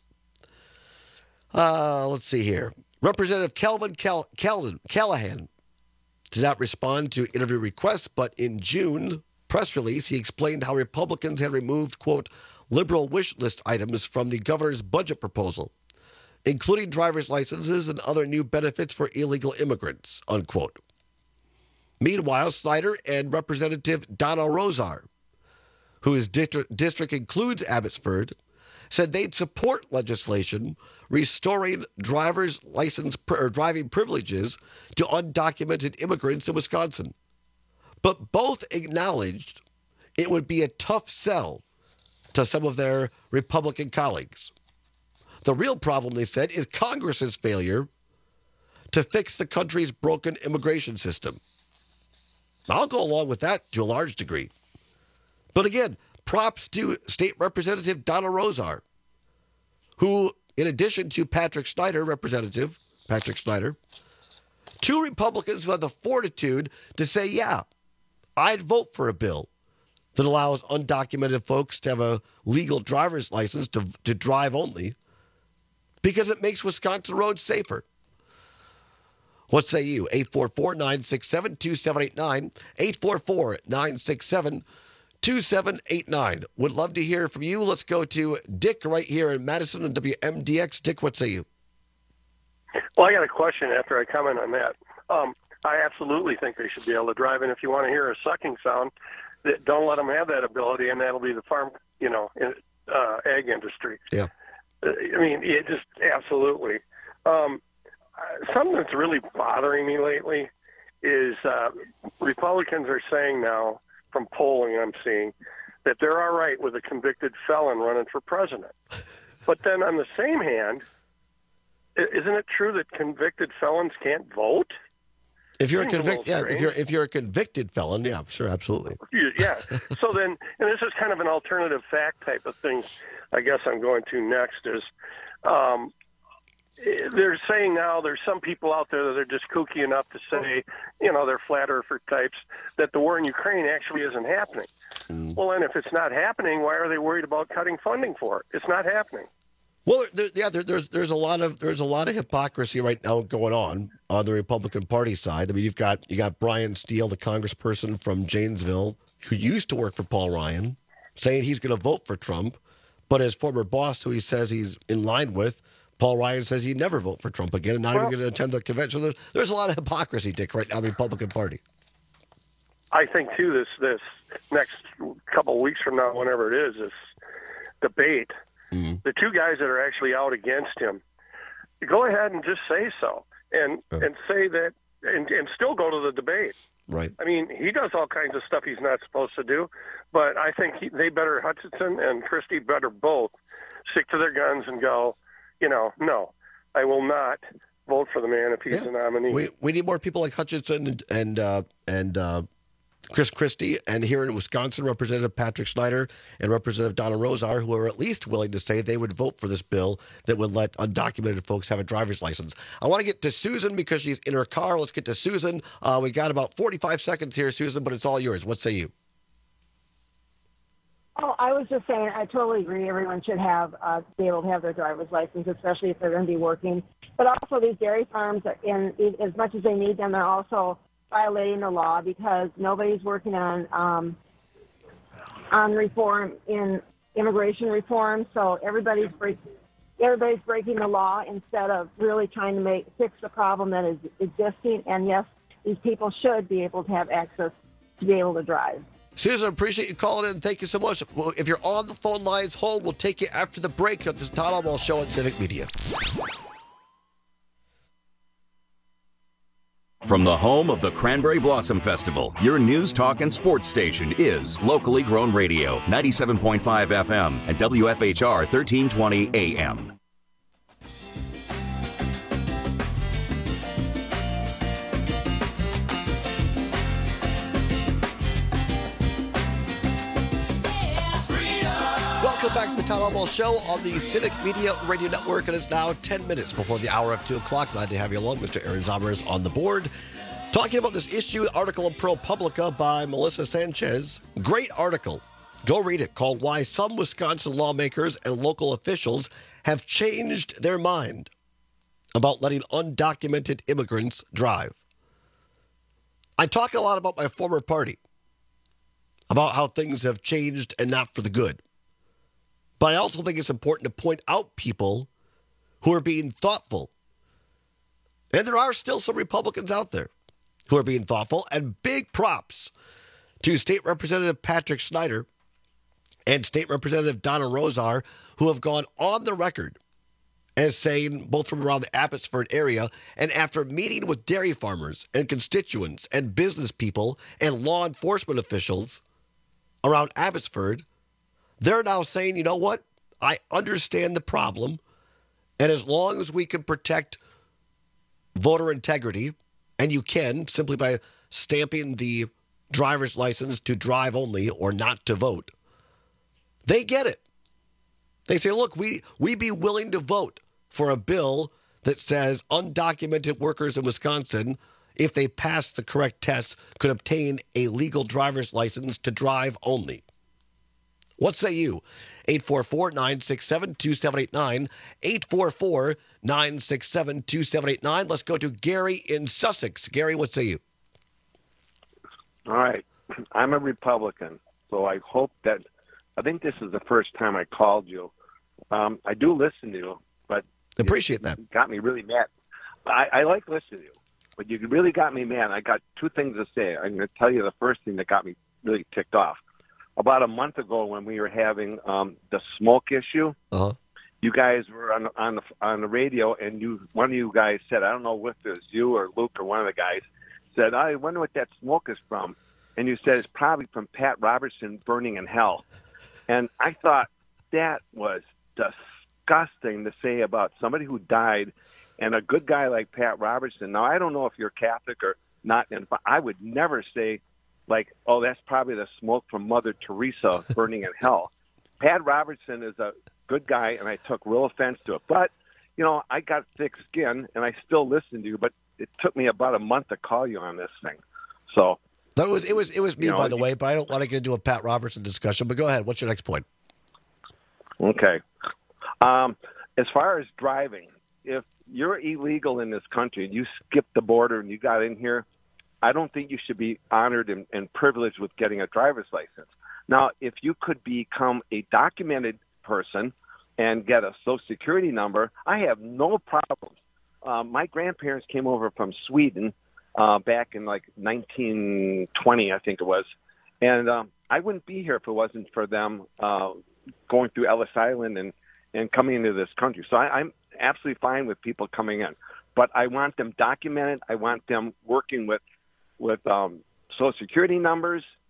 Uh, let's see here. Representative Calvin Cal- Cal- Callahan did not respond to interview requests, but in June press release, he explained how Republicans had removed, quote, liberal wish list items from the governor's budget proposal, including driver's licenses and other new benefits for illegal immigrants, unquote. Meanwhile, Snyder and Representative Donna Rosar, whose district, district includes Abbotsford, said they'd support legislation restoring driver's license or driving privileges to undocumented immigrants in Wisconsin. But both acknowledged it would be a tough sell to some of their Republican colleagues. The real problem, they said, is Congress's failure to fix the country's broken immigration system. I'll go along with that to a large degree. But again, props to State Representative Donna Rosar, who, in addition to Patrick Snyder, Representative Patrick Snyder, two Republicans who have the fortitude to say, yeah, I'd vote for a bill that allows undocumented folks to have a legal driver's license to, to drive only because it makes Wisconsin roads safer. What say you? eight four four, nine six seven, two seven eight nine, eight four four, nine six seven, two seven eight nine. Would love to hear from you. Let's go to Dick right here in Madison and W M D X. Dick, what say you? Well, I got a question after I comment on that. Um, I absolutely think they should be able to drive, and if you want to hear a sucking sound, don't let them have that ability, and that'll be the farm, you know, uh, ag industry. Yeah. I mean, it just absolutely. Um, something that's really bothering me lately is uh, Republicans are saying now, from polling I'm seeing, that they're all right with a convicted felon running for president. But then on the same hand, isn't it true that convicted felons can't vote? If you're a convicted, yeah, if you're if you're a convicted felon, yeah, sure, absolutely. Yeah. So then, and this is kind of an alternative fact type of thing. I guess I'm going to next is, um, they're saying now there's some people out there that are just kooky enough to say, you know, they're flat earther types, that the war in Ukraine actually isn't happening. Mm. Well, and if it's not happening, why are they worried about cutting funding for it? It's not happening. Well, there, yeah, there, there's there's a lot of there's a lot of hypocrisy right now going on on the Republican Party side. I mean, you've got you got Brian Steele, the congressperson from Janesville, who used to work for Paul Ryan, saying he's going to vote for Trump, but his former boss, who he says he's in line with, Paul Ryan, says he'd never vote for Trump again, and not well, even going to attend the convention. There's, there's a lot of hypocrisy, Dick, right now in the Republican Party. I think too this this next couple of weeks from now, whenever it is, this debate. Mm-hmm. The two guys that are actually out against him, go ahead and just say so, and uh. and say that, and, and still go to the debate. Right. I mean, he does all kinds of stuff he's not supposed to do, but I think he, they better, Hutchinson and Christie better both stick to their guns and go, you know, no. I will not vote for the man if he's Yeah. the nominee. We we need more people like Hutchinson and and uh, and uh, Chris Christie, and here in Wisconsin, Representative Patrick Snyder and Representative Donna Rosar, who are at least willing to say they would vote for this bill that would let undocumented folks have a driver's license. I want to get to Susan because she's in her car. Let's get to Susan. Uh, we got about forty-five seconds here, Susan, but it's all yours. What say you? Oh, I was just saying, I totally agree. Everyone should have uh, be able to have their driver's license, especially if they're going to be working. But also, these dairy farms, are in, as much as they need them, they're also violating the law because nobody's working on um, on reform in immigration reform. So everybody's break, everybody's breaking the law instead of really trying to make fix the problem that is existing. And yes, these people should be able to have access to be able to drive. Susan, appreciate you calling in. Thank you so much. Well, if you're on the phone lines, hold. We'll take you after the break at the Todd Alwell Show on Civic Media. From the home of the Cranberry Blossom Festival, your news, talk, and sports station is Locally Grown Radio, ninety-seven point five F M and W F H R thirteen twenty A M. Welcome back to the Todd Alwell Show on the Civic Media Radio Network. It is now ten minutes before the hour of two o'clock. Glad to have you along. Mister Aaron Zomer is on the board. Talking about this issue, article in ProPublica by Melissa Sanchez. Great article. Go read it, called Why Some Wisconsin Lawmakers and Local Officials Have Changed Their Mind About Letting Undocumented Immigrants Drive. I talk a lot about my former party, about how things have changed and not for the good. But I also think it's important to point out people who are being thoughtful. And there are still some Republicans out there who are being thoughtful. And big props to State Representative Patrick Snyder and State Representative Donna Rosar, who have gone on the record as saying, both from around the Abbotsford area, and after meeting with dairy farmers and constituents and business people and law enforcement officials around Abbotsford, they're now saying, you know what? I understand the problem. And as long as we can protect voter integrity, and you can simply by stamping the driver's license to drive only or not to vote, they get it. They say, look, we, we be willing to vote for a bill that says undocumented workers in Wisconsin, if they pass the correct tests, could obtain a legal driver's license to drive only. What say you? eight four four, nine six seven, two seven eight nine. eight four four, nine six seven, two seven eight nine. Let's go to Gary in Sussex. Gary, what say you? All right. I'm a Republican, so I hope that, I think this is the first time I called you. Um, I do listen to you, but appreciate that. Got me really mad. I, I like listening to you, but you really got me mad. I got two things to say. I'm going to tell you the first thing that got me really ticked off. About a month ago, when we were having um, the smoke issue, uh-huh. you guys were on on the on the radio, and you one of you guys said, I don't know if it was you or Luke or one of the guys, said, I wonder what that smoke is from. And you said it's probably from Pat Robertson burning in hell. And I thought that was disgusting to say about somebody who died, and a good guy like Pat Robertson. Now, I don't know if you're Catholic or not, and I would never say, like, oh, that's probably the smoke from Mother Teresa burning in hell. Pat Robertson is a good guy, and I took real offense to it. But, you know, I got thick skin, and I still listen to you, but it took me about a month to call you on this thing. So that was it was it was me, you know, by the way, but I don't want to get into a Pat Robertson discussion. But go ahead. What's your next point? Okay. Um, as far as driving, if you're illegal in this country and you skip the border and you got in here, I don't think you should be honored and, and privileged with getting a driver's license. Now, if you could become a documented person and get a Social Security number, I have no problems. Um, my grandparents came over from Sweden uh, back in like nineteen twenty, I think it was, and um, I wouldn't be here if it wasn't for them uh, going through Ellis Island and, and coming into this country. So I, I'm absolutely fine with people coming in, but I want them documented. I want them working with with um, Social Security numbers,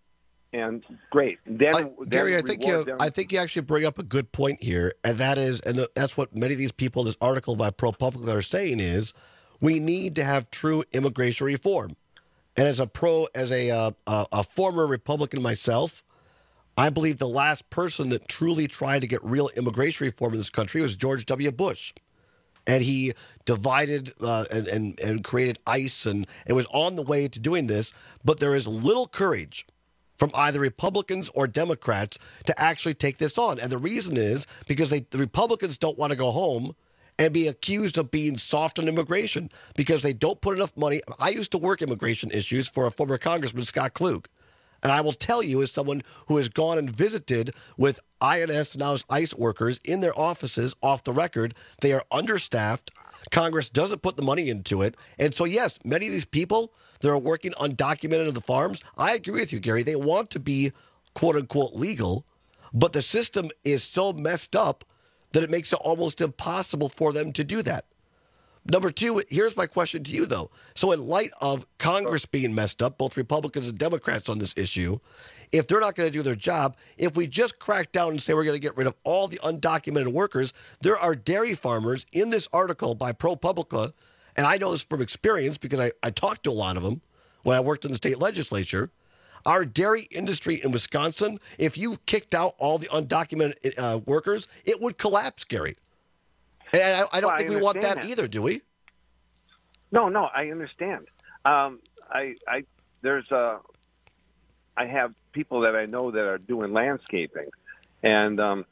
and great. Then, I, then Gary, I think you reward them. I think you actually bring up a good point here, and that is, and that's what many of these people in this article by ProPublica are saying is, we need to have true immigration reform. And as a pro, as a uh, a, a former Republican myself, I believe the last person that truly tried to get real immigration reform in this country was George W. Bush. And he divided uh, and, and, and created ICE, and it was on the way to doing this. But there is little courage from either Republicans or Democrats to actually take this on. And the reason is because they, the Republicans don't want to go home and be accused of being soft on immigration because they don't put enough money. I used to work immigration issues for a former Congressman, Scott Klug. And I will tell you, as someone who has gone and visited with I N S, now as ICE workers, in their offices, off the record, they are understaffed. Congress doesn't put the money into it. And so, yes, many of these people that are working undocumented on the farms, I agree with you, Gary. They want to be, quote unquote, legal, but the system is so messed up that it makes it almost impossible for them to do that. Number two, here's my question to you, though. So in light of Congress being messed up, both Republicans and Democrats on this issue, if they're not going to do their job, if we just crack down and say we're going to get rid of all the undocumented workers, there are dairy farmers in this article by ProPublica, and I know this from experience because I, I talked to a lot of them when I worked in the state legislature. Our dairy industry in Wisconsin, if you kicked out all the undocumented uh, workers, it would collapse, Gary. And I, I don't Well, think I we want that, understand that. either, do we? No, no, I understand. Um, I, I, there's a, I have people that I know that are doing landscaping, and um,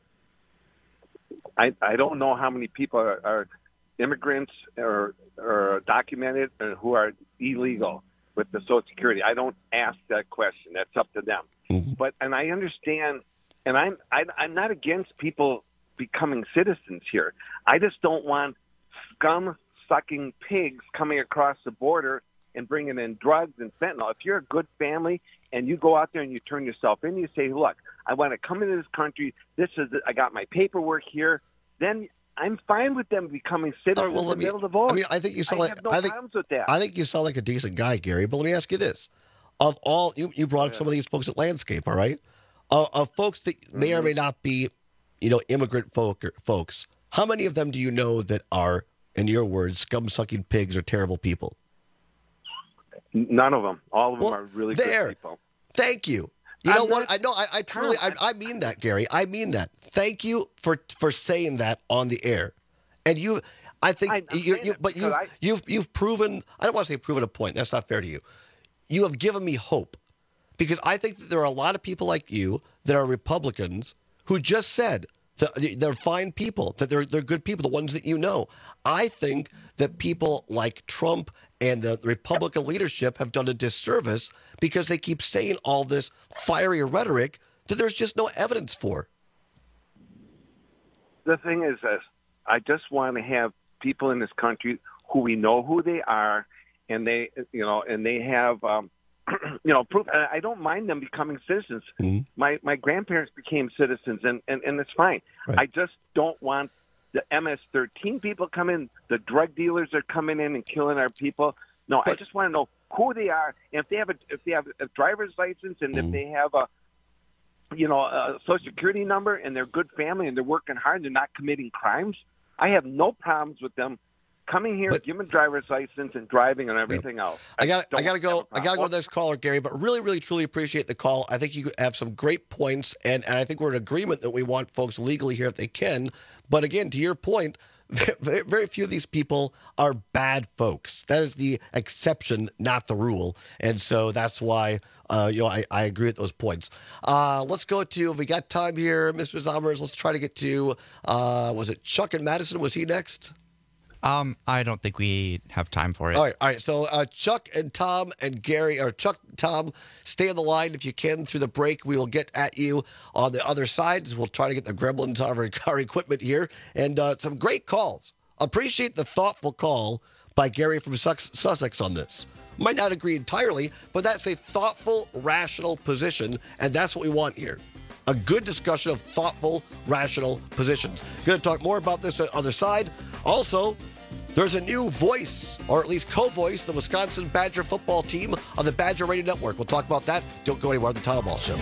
I, I don't know how many people are, are immigrants or, or documented and who are illegal with the Social Security. I don't ask that question. That's up to them. Mm-hmm. But and I understand, and I'm I, I'm not against people becoming citizens here. I just don't want scum-sucking pigs coming across the border and bringing in drugs and fentanyl. If you're a good family and you go out there and you turn yourself in, you say, look, I want to come into this country. This is I got my paperwork here. Then I'm fine with them becoming citizens All right, well, let and me- be able to vote. I mean, I think you sound I like have no I think problems with that. I think you sound like a decent guy, Gary. But let me ask you this: of all you, you brought up some of these folks at Landscape, all right? Uh, of folks that may or may not be, you know, immigrant folk, folks. How many of them do you know that are, in your words, scum-sucking pigs or terrible people? None of them. All of them Well, are really there. good people. Thank you. You I'm know what? not- I know. I, I truly, I, I mean that, Gary. I mean that. Thank you for for saying that on the air. And you, I think, I- I'm you, saying you, it but you, because I- you've you've proven. I don't want to say proven a point. That's not fair to you. You have given me hope because I think that there are a lot of people like you that are Republicans who just said that they're fine people, that they're they're good people, the ones that you know. I think that people like Trump and the Republican leadership have done a disservice because they keep saying all this fiery rhetoric that there's just no evidence for. The thing is this, I just want to have people in this country who we know who they are, and they, you know, and they have, um, you know, proof. And I don't mind them becoming citizens. Mm-hmm. My my grandparents became citizens, and, and, and it's fine. Right. I just don't want the M S thirteen people come in. The drug dealers are coming in and killing our people. No, I just want to know who they are, and if they have a if they have a driver's license, and Mm-hmm. if they have a you know, a social security number, and they're a good family, and they're working hard, they're not committing crimes. I have no problems with them coming here, giving a driver's license, and driving and everything else. I got I don't got to go. have a I got to go to problem. the next caller, Gary. But really, really, truly appreciate the call. I think you have some great points, and, and I think we're in agreement that we want folks legally here if they can. But again, to your point, very, very few of these people are bad folks. That is the exception, not the rule. And so that's why uh, you know I, I agree with those points. Uh, let's go to if we got time here, Mister Zommers. Let's try to get to uh, was it Chuck and Madison? Was he next? Um, I don't think we have time for it. All right, all right. So uh, Chuck and Tom and Gary, or Chuck, Tom, stay on the line if you can through the break. We will get at you on the other side. We'll try to get the gremlins out of our, our equipment here. And uh, some great calls. Appreciate the thoughtful call by Gary from Sus- Sussex on this. Might not agree entirely, but that's a thoughtful, rational position, and that's what we want here. A good discussion of thoughtful, rational positions. Going to talk more about this on the other side. Also, There's a new voice, or at least co-voice, the Wisconsin Badger football team on the Badger Radio Network. We'll talk about that. Don't go anywhere on the Tom Ball Show.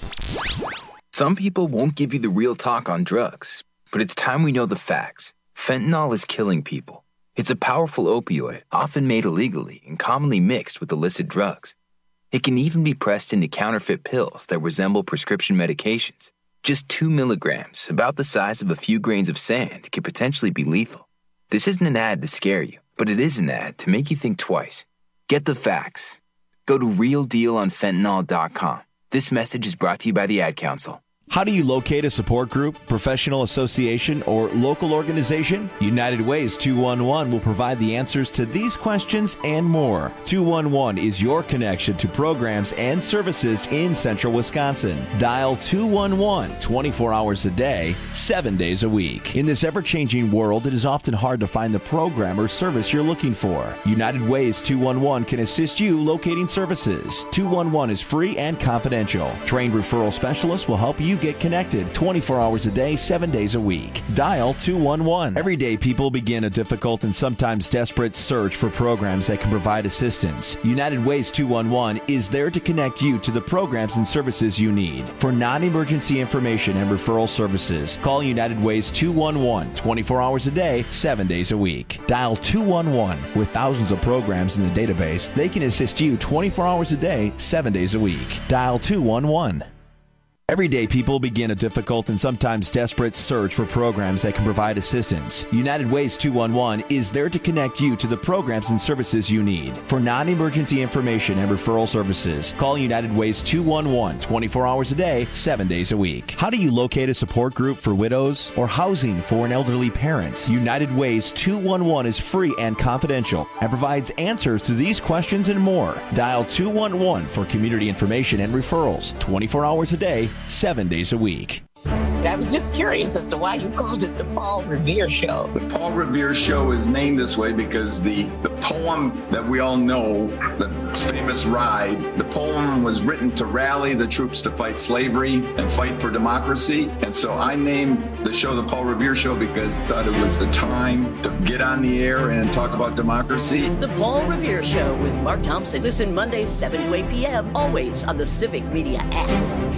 Some people won't give you the real talk on drugs, but it's time we know the facts. Fentanyl is killing people. It's a powerful opioid, often made illegally and commonly mixed with illicit drugs. It can even be pressed into counterfeit pills that resemble prescription medications. Just two milligrams, about the size of a few grains of sand, can potentially be lethal. This isn't an ad to scare you, but it is an ad to make you think twice. Get the facts. Go to real deal on fentanyl dot com. This message is brought to you by the Ad Council. How do you locate a support group, professional association, or local organization? United Ways two one one will provide the answers to these questions and more. two one one is your connection to programs and services in central Wisconsin. Dial two one one twenty-four hours a day, seven days a week. In this ever-changing world, it is often hard to find the program or service you're looking for. United Ways two one one can assist you locating services. two one one is free and confidential. Trained referral specialists will help you get connected twenty-four hours a day, seven days a week. Dial two one one. Every day, people begin a difficult and sometimes desperate search for programs that can provide assistance. United Ways two one one is there to connect you to the programs and services you need. For non-emergency information and referral services, call United Ways two one one twenty-four hours a day, seven days a week. Dial two one one. With thousands of programs in the database, they can assist you twenty-four hours a day, seven days a week. Dial two one one. Every day, people begin a difficult and sometimes desperate search for programs that can provide assistance. United Ways two one one is there to connect you to the programs and services you need. For non-emergency information and referral services, call United Ways two one one twenty-four hours a day, seven days a week. How do you locate a support group for widows or housing for an elderly parent? United Ways two one one is free and confidential and provides answers to these questions and more. Dial two one one for community information and referrals, twenty-four hours a day, seven days a week. I was just curious as to why you called it the Paul Revere Show. The Paul Revere Show is named this way because the, the poem that we all know, the famous ride, the poem was written to rally the troops to fight slavery and fight for democracy. And so I named the show the Paul Revere Show because I thought it was the time to get on the air and talk about democracy. The Paul Revere Show with Mark Thompson. Listen Mondays, seven to eight p.m., always on the Civic Media app.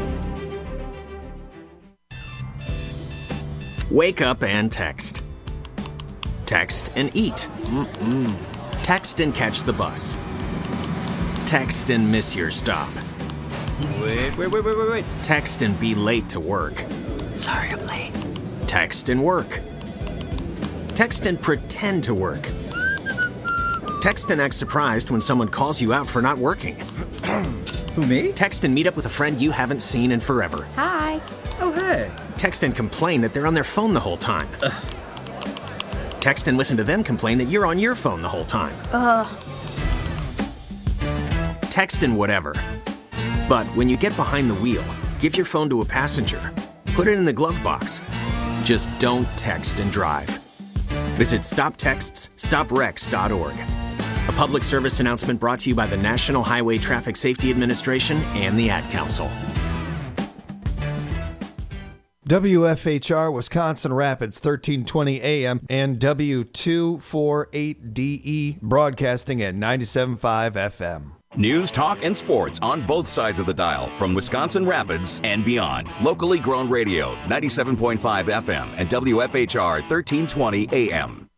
Wake up and text. Text and eat. Mm-mm. Text and catch the bus. Text and miss your stop. Wait, wait, wait, wait, wait, wait. Text and be late to work. Sorry, I'm late. Text and work. Text and pretend to work. Text and act surprised when someone calls you out for not working. Who, me? Text and meet up with a friend you haven't seen in forever. Hi. Oh, hey. Text and complain that they're on their phone the whole time. Ugh. Text and listen to them complain that you're on your phone the whole time. Ugh. Text and whatever. But when you get behind the wheel, give your phone to a passenger. Put it in the glove box. Just don't text and drive. Visit stop texts stop wrecks dot org. A public service announcement brought to you by the National Highway Traffic Safety Administration and the Ad Council. W F H R Wisconsin Rapids, thirteen twenty A M, and W two forty-eight D E, broadcasting at ninety-seven point five F M. News, talk, and sports on both sides of the dial from Wisconsin Rapids and beyond. Locally grown radio, ninety-seven point five F M and W F H R thirteen twenty A M.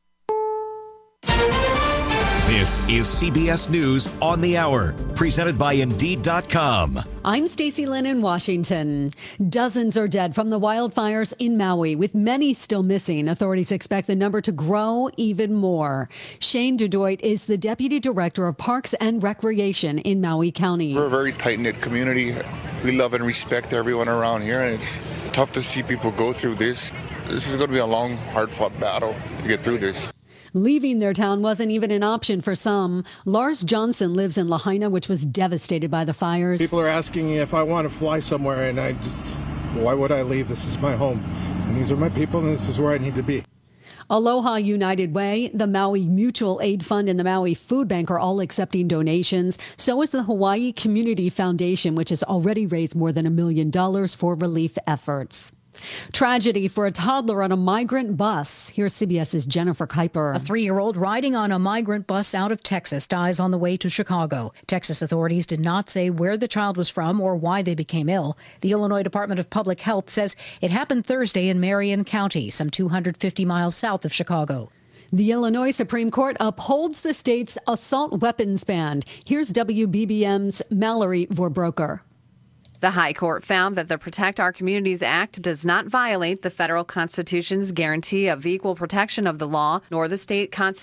This is C B S News on the Hour, presented by Indeed dot com. I'm Stacey Lynn in Washington. Dozens are dead from the wildfires in Maui, with many still missing. Authorities expect the number to grow even more. Shane DuDoit is the Deputy Director of Parks and Recreation in Maui County. We're a very tight-knit community. We love and respect everyone around here, and it's tough to see people go through this. This is going to be a long, hard-fought battle to get through this. Leaving their town wasn't even an option for some. Lars Johnson lives in Lahaina, which was devastated by the fires. People are asking if I want to fly somewhere, and I just, why would I leave? This is my home, and these are my people, and this is where I need to be. Aloha United Way, the Maui Mutual Aid Fund, and the Maui Food Bank are all accepting donations. So is the Hawaii Community Foundation, which has already raised more than a million dollars for relief efforts. Tragedy for a toddler on a migrant bus. Here's CBS's Jennifer Kuiper. A three-year-old riding on a migrant bus out of Texas dies on the way to Chicago. Texas authorities did not say where the child was from or why they became ill. The Illinois Department of Public Health says it happened Thursday in Marion County, some two hundred fifty miles south of Chicago. The Illinois Supreme Court upholds the state's assault weapons ban. Here's W B B M's Mallory Vorbroker. The High Court found that the Protect Our Communities Act does not violate the federal Constitution's guarantee of equal protection of the law, nor the state Constitution.